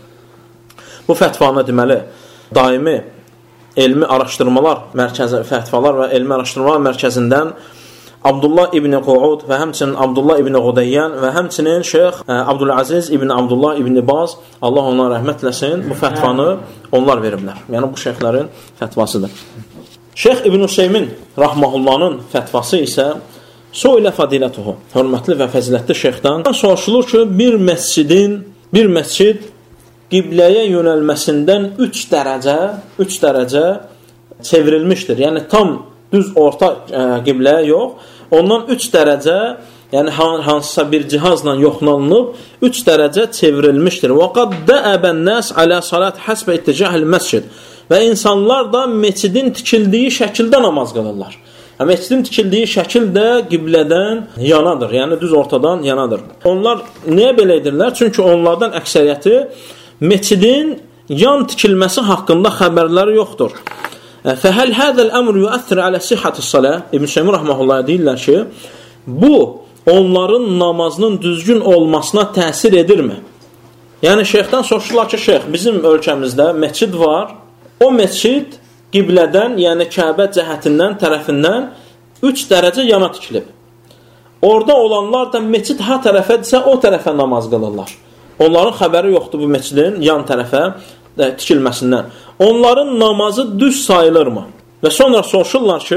Bu fətvanı deməli daimi elmi araşdırmalar mərkəzi, fətvalar və elmi araşdırmalar mərkəzindən Abdullah ibn Qu'ud və həmçinin Abdullah ibn Qudayyan və həmçinin Şeyx Abdülaziz ibn Abdullah ibn Baz, Allah ona rəhmət eləsin, bu fətvanı onlar veriblər. Yəni bu şeyxlərin fətvasıdır. Şeyx İbn Hüseymin rahmehullahın fətvası isə Söylə fadilətuhu, hörmətli və fəzilətli şeyxdən soruşulur ki, bir məscidin, bir məscid qibləyə yönəlməsindən üç dərəcə, üç dərəcə çevrilmişdir. Yəni tam düz orta ə, qibləyə yox, ondan üç dərəcə, yəni hansısa bir cihazla yoxlanılıb, üç dərəcə çevrilmişdir. Və qad dəəbən nəs alə salat həsbə itticahil məscid. Və insanlar da məscidin tikildiyi şəkildə namaz qılırlar. Məscidin tikildiyi şəkil də qiblədən yanadır, yəni düz ortadan yanadır. Onlar niyə belə edirlər? Çünki onlardan əksəriyyəti məscidin yan tikilməsi haqqında xəbərləri yoxdur. Fəhəl hədəl əmr yüəthir alə sihhətis salah. İbn Hüseyin rahmehullah deyirlər ki, bu onların namazının düzgün olmasına təsir edirmi? Yəni şeyxdən soruşurlar ki, şeyx, bizim ölkəmizdə məscid var. O məscid qiblədən, yəni Kəbə cəhətindən, tərəfindən üç dərəcə yana tikilib. Orada olanlar da məscid ha tərəfədirsə, o tərəfə namaz qılırlar. Onların xəbəri yoxdur bu məscidin yan tərəfə tikilməsindən. Onların namazı düz sayılırmı? Və sonra soruşurlar ki,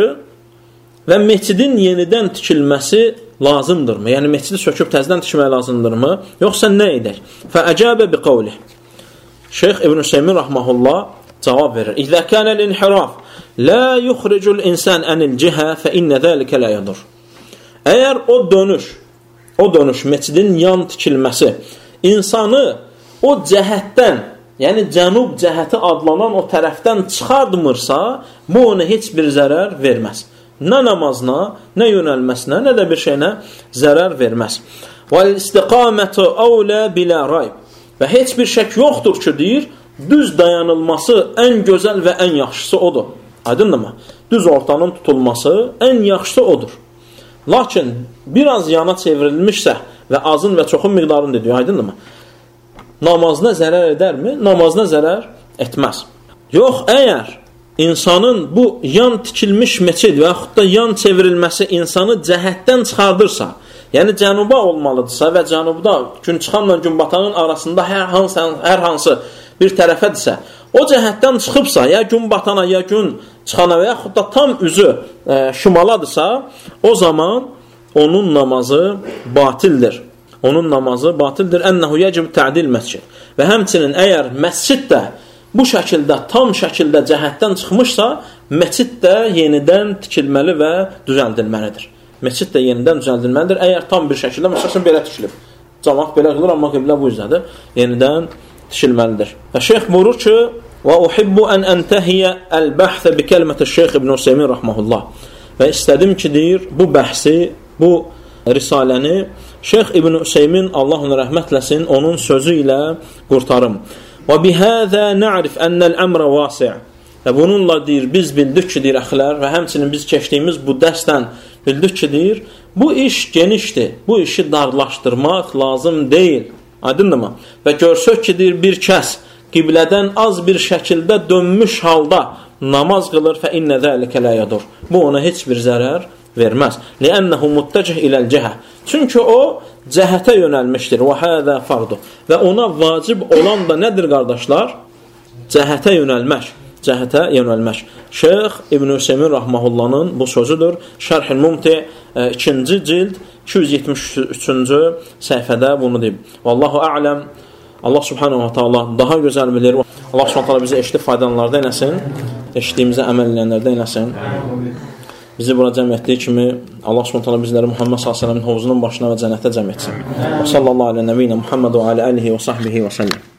və məscidin yenidən tikilməsi lazımdırmı? Yəni məscidi söküb təzədən tikmək lazımdırmı? Yoxsa nə edək? Fəəcəbə bi qavli. Şeyx İbn Hüseymin rahmehullah cavab verir. İzə kənəl inhiraf la yuxricul insan anil cihə fə innə zəlikə la yadur. Əgər o dönüş, o dönüş məscidin yan tikilməsi insanı o cəhətdən, yəni cənub cəhəti adlanan o tərəfdən çıxardmırsa, bu ona heç bir zərər verməz. Nə namazına, nə yönəlməsinə, nə də bir şeyinə zərər verməz. Vəl istiqamətu avlə bilə rayb. Və heç bir şək yoxdur ki, deyir, düz dayanılması ən gözəl və ən yaxşısı odur. Aydındır mı? Düz ortanın tutulması ən yaxşısı odur. Lakin biraz yana çevrilmişsə və azın və çoxun miqdarını dedir, aydındır mı? Namazına zərər edərmi? Namazına zərər etməz. Yox, əgər insanın bu yan tikilmiş məscid və yaxud da yan çevrilməsi insanı cəhətdən çıxardırsa, yəni cənuba olmalıdırsa və cənubda gün çıxanla gün batanın arasında hər hansı, hər hansı bir tərəfədirsə, o cəhətdən çıxıbsa, ya gün batana, ya gün çıxana və yaxud da tam üzü e, şimaladırsa, o zaman onun namazı batildir. Onun namazı batildir. Ənəhu yəcib tə'dil məscid. Və həmçinin əgər məscid də bu şəkildə, tam şəkildə cəhətdən çıxmışsa, məscid də yenidən tikilməli və düzəldilməlidir. Məscid də yenidən düzəldilməlidir. Əgər tam bir şəkildə, məsələn, belə tikilib. Cəmaat belə qılır, amma qiblə bu yüzdədir. Yenidən tikilməlidir. Və şeyx buyurur ki, və uhibbu ən əntəhiyyə əl-bəhthə bi kəlməti şeyx İbn Hüseymin rəhməhullah. Və istədim ki, deyir, bu bəhsi, bu risaləni Şeyx İbn Hüseymin, Allah onu rəhmətləsin, onun sözü ilə qurtarım. Və bihəzə na'rif ənəl əmrə vasi'. Və bununla deyir, biz bildik ki, deyir, əxilər, və həmçinin biz keçdiyimiz bu dərsdən bildik ki, deyir, bu iş genişdir, bu işi darlaşdırmaq lazım deyil. Aydındırmı? Və görsək ki, deyir, bir kəs qiblədən az bir şəkildə dönmüş halda namaz qılır, fə innə zəlikə lə yadur. Bu ona heç bir zərər verməz. Li'ənəhu muttəcih iləl cəhə. Çünki o cəhətə yönəlmişdir. Və həzə fardu. Və ona vacib olan da nədir, qardaşlar? Cəhətə yönəlmək. Cəhətə yönəlmək. Şeyx İbn Hüseymin rahmehullah'ın bu sözüdür. Şərh-i Mumti ikinci cild iki yüz yetmiş üçüncü səhifədə bunu deyib. Vallahu a'ləm. Allah subhanahu wa ta'ala daha gözəl bilir. Allah subhanahu wa ta'ala bizi eşitib faydalanlarda eləsin. Eşitdiyimizə əməl edənlərdə eləsin. Bizi bura cəm etdiyi kimi Allah subhanahu wa ta'ala bizləri Muhammed sallallahu əleyhi və səlləmin hovuzunun başına və cənnətə cəm etsin. Və sallallahu alə nəbiyyinə Muhammed və alə alihi və sahbihi və səlləm.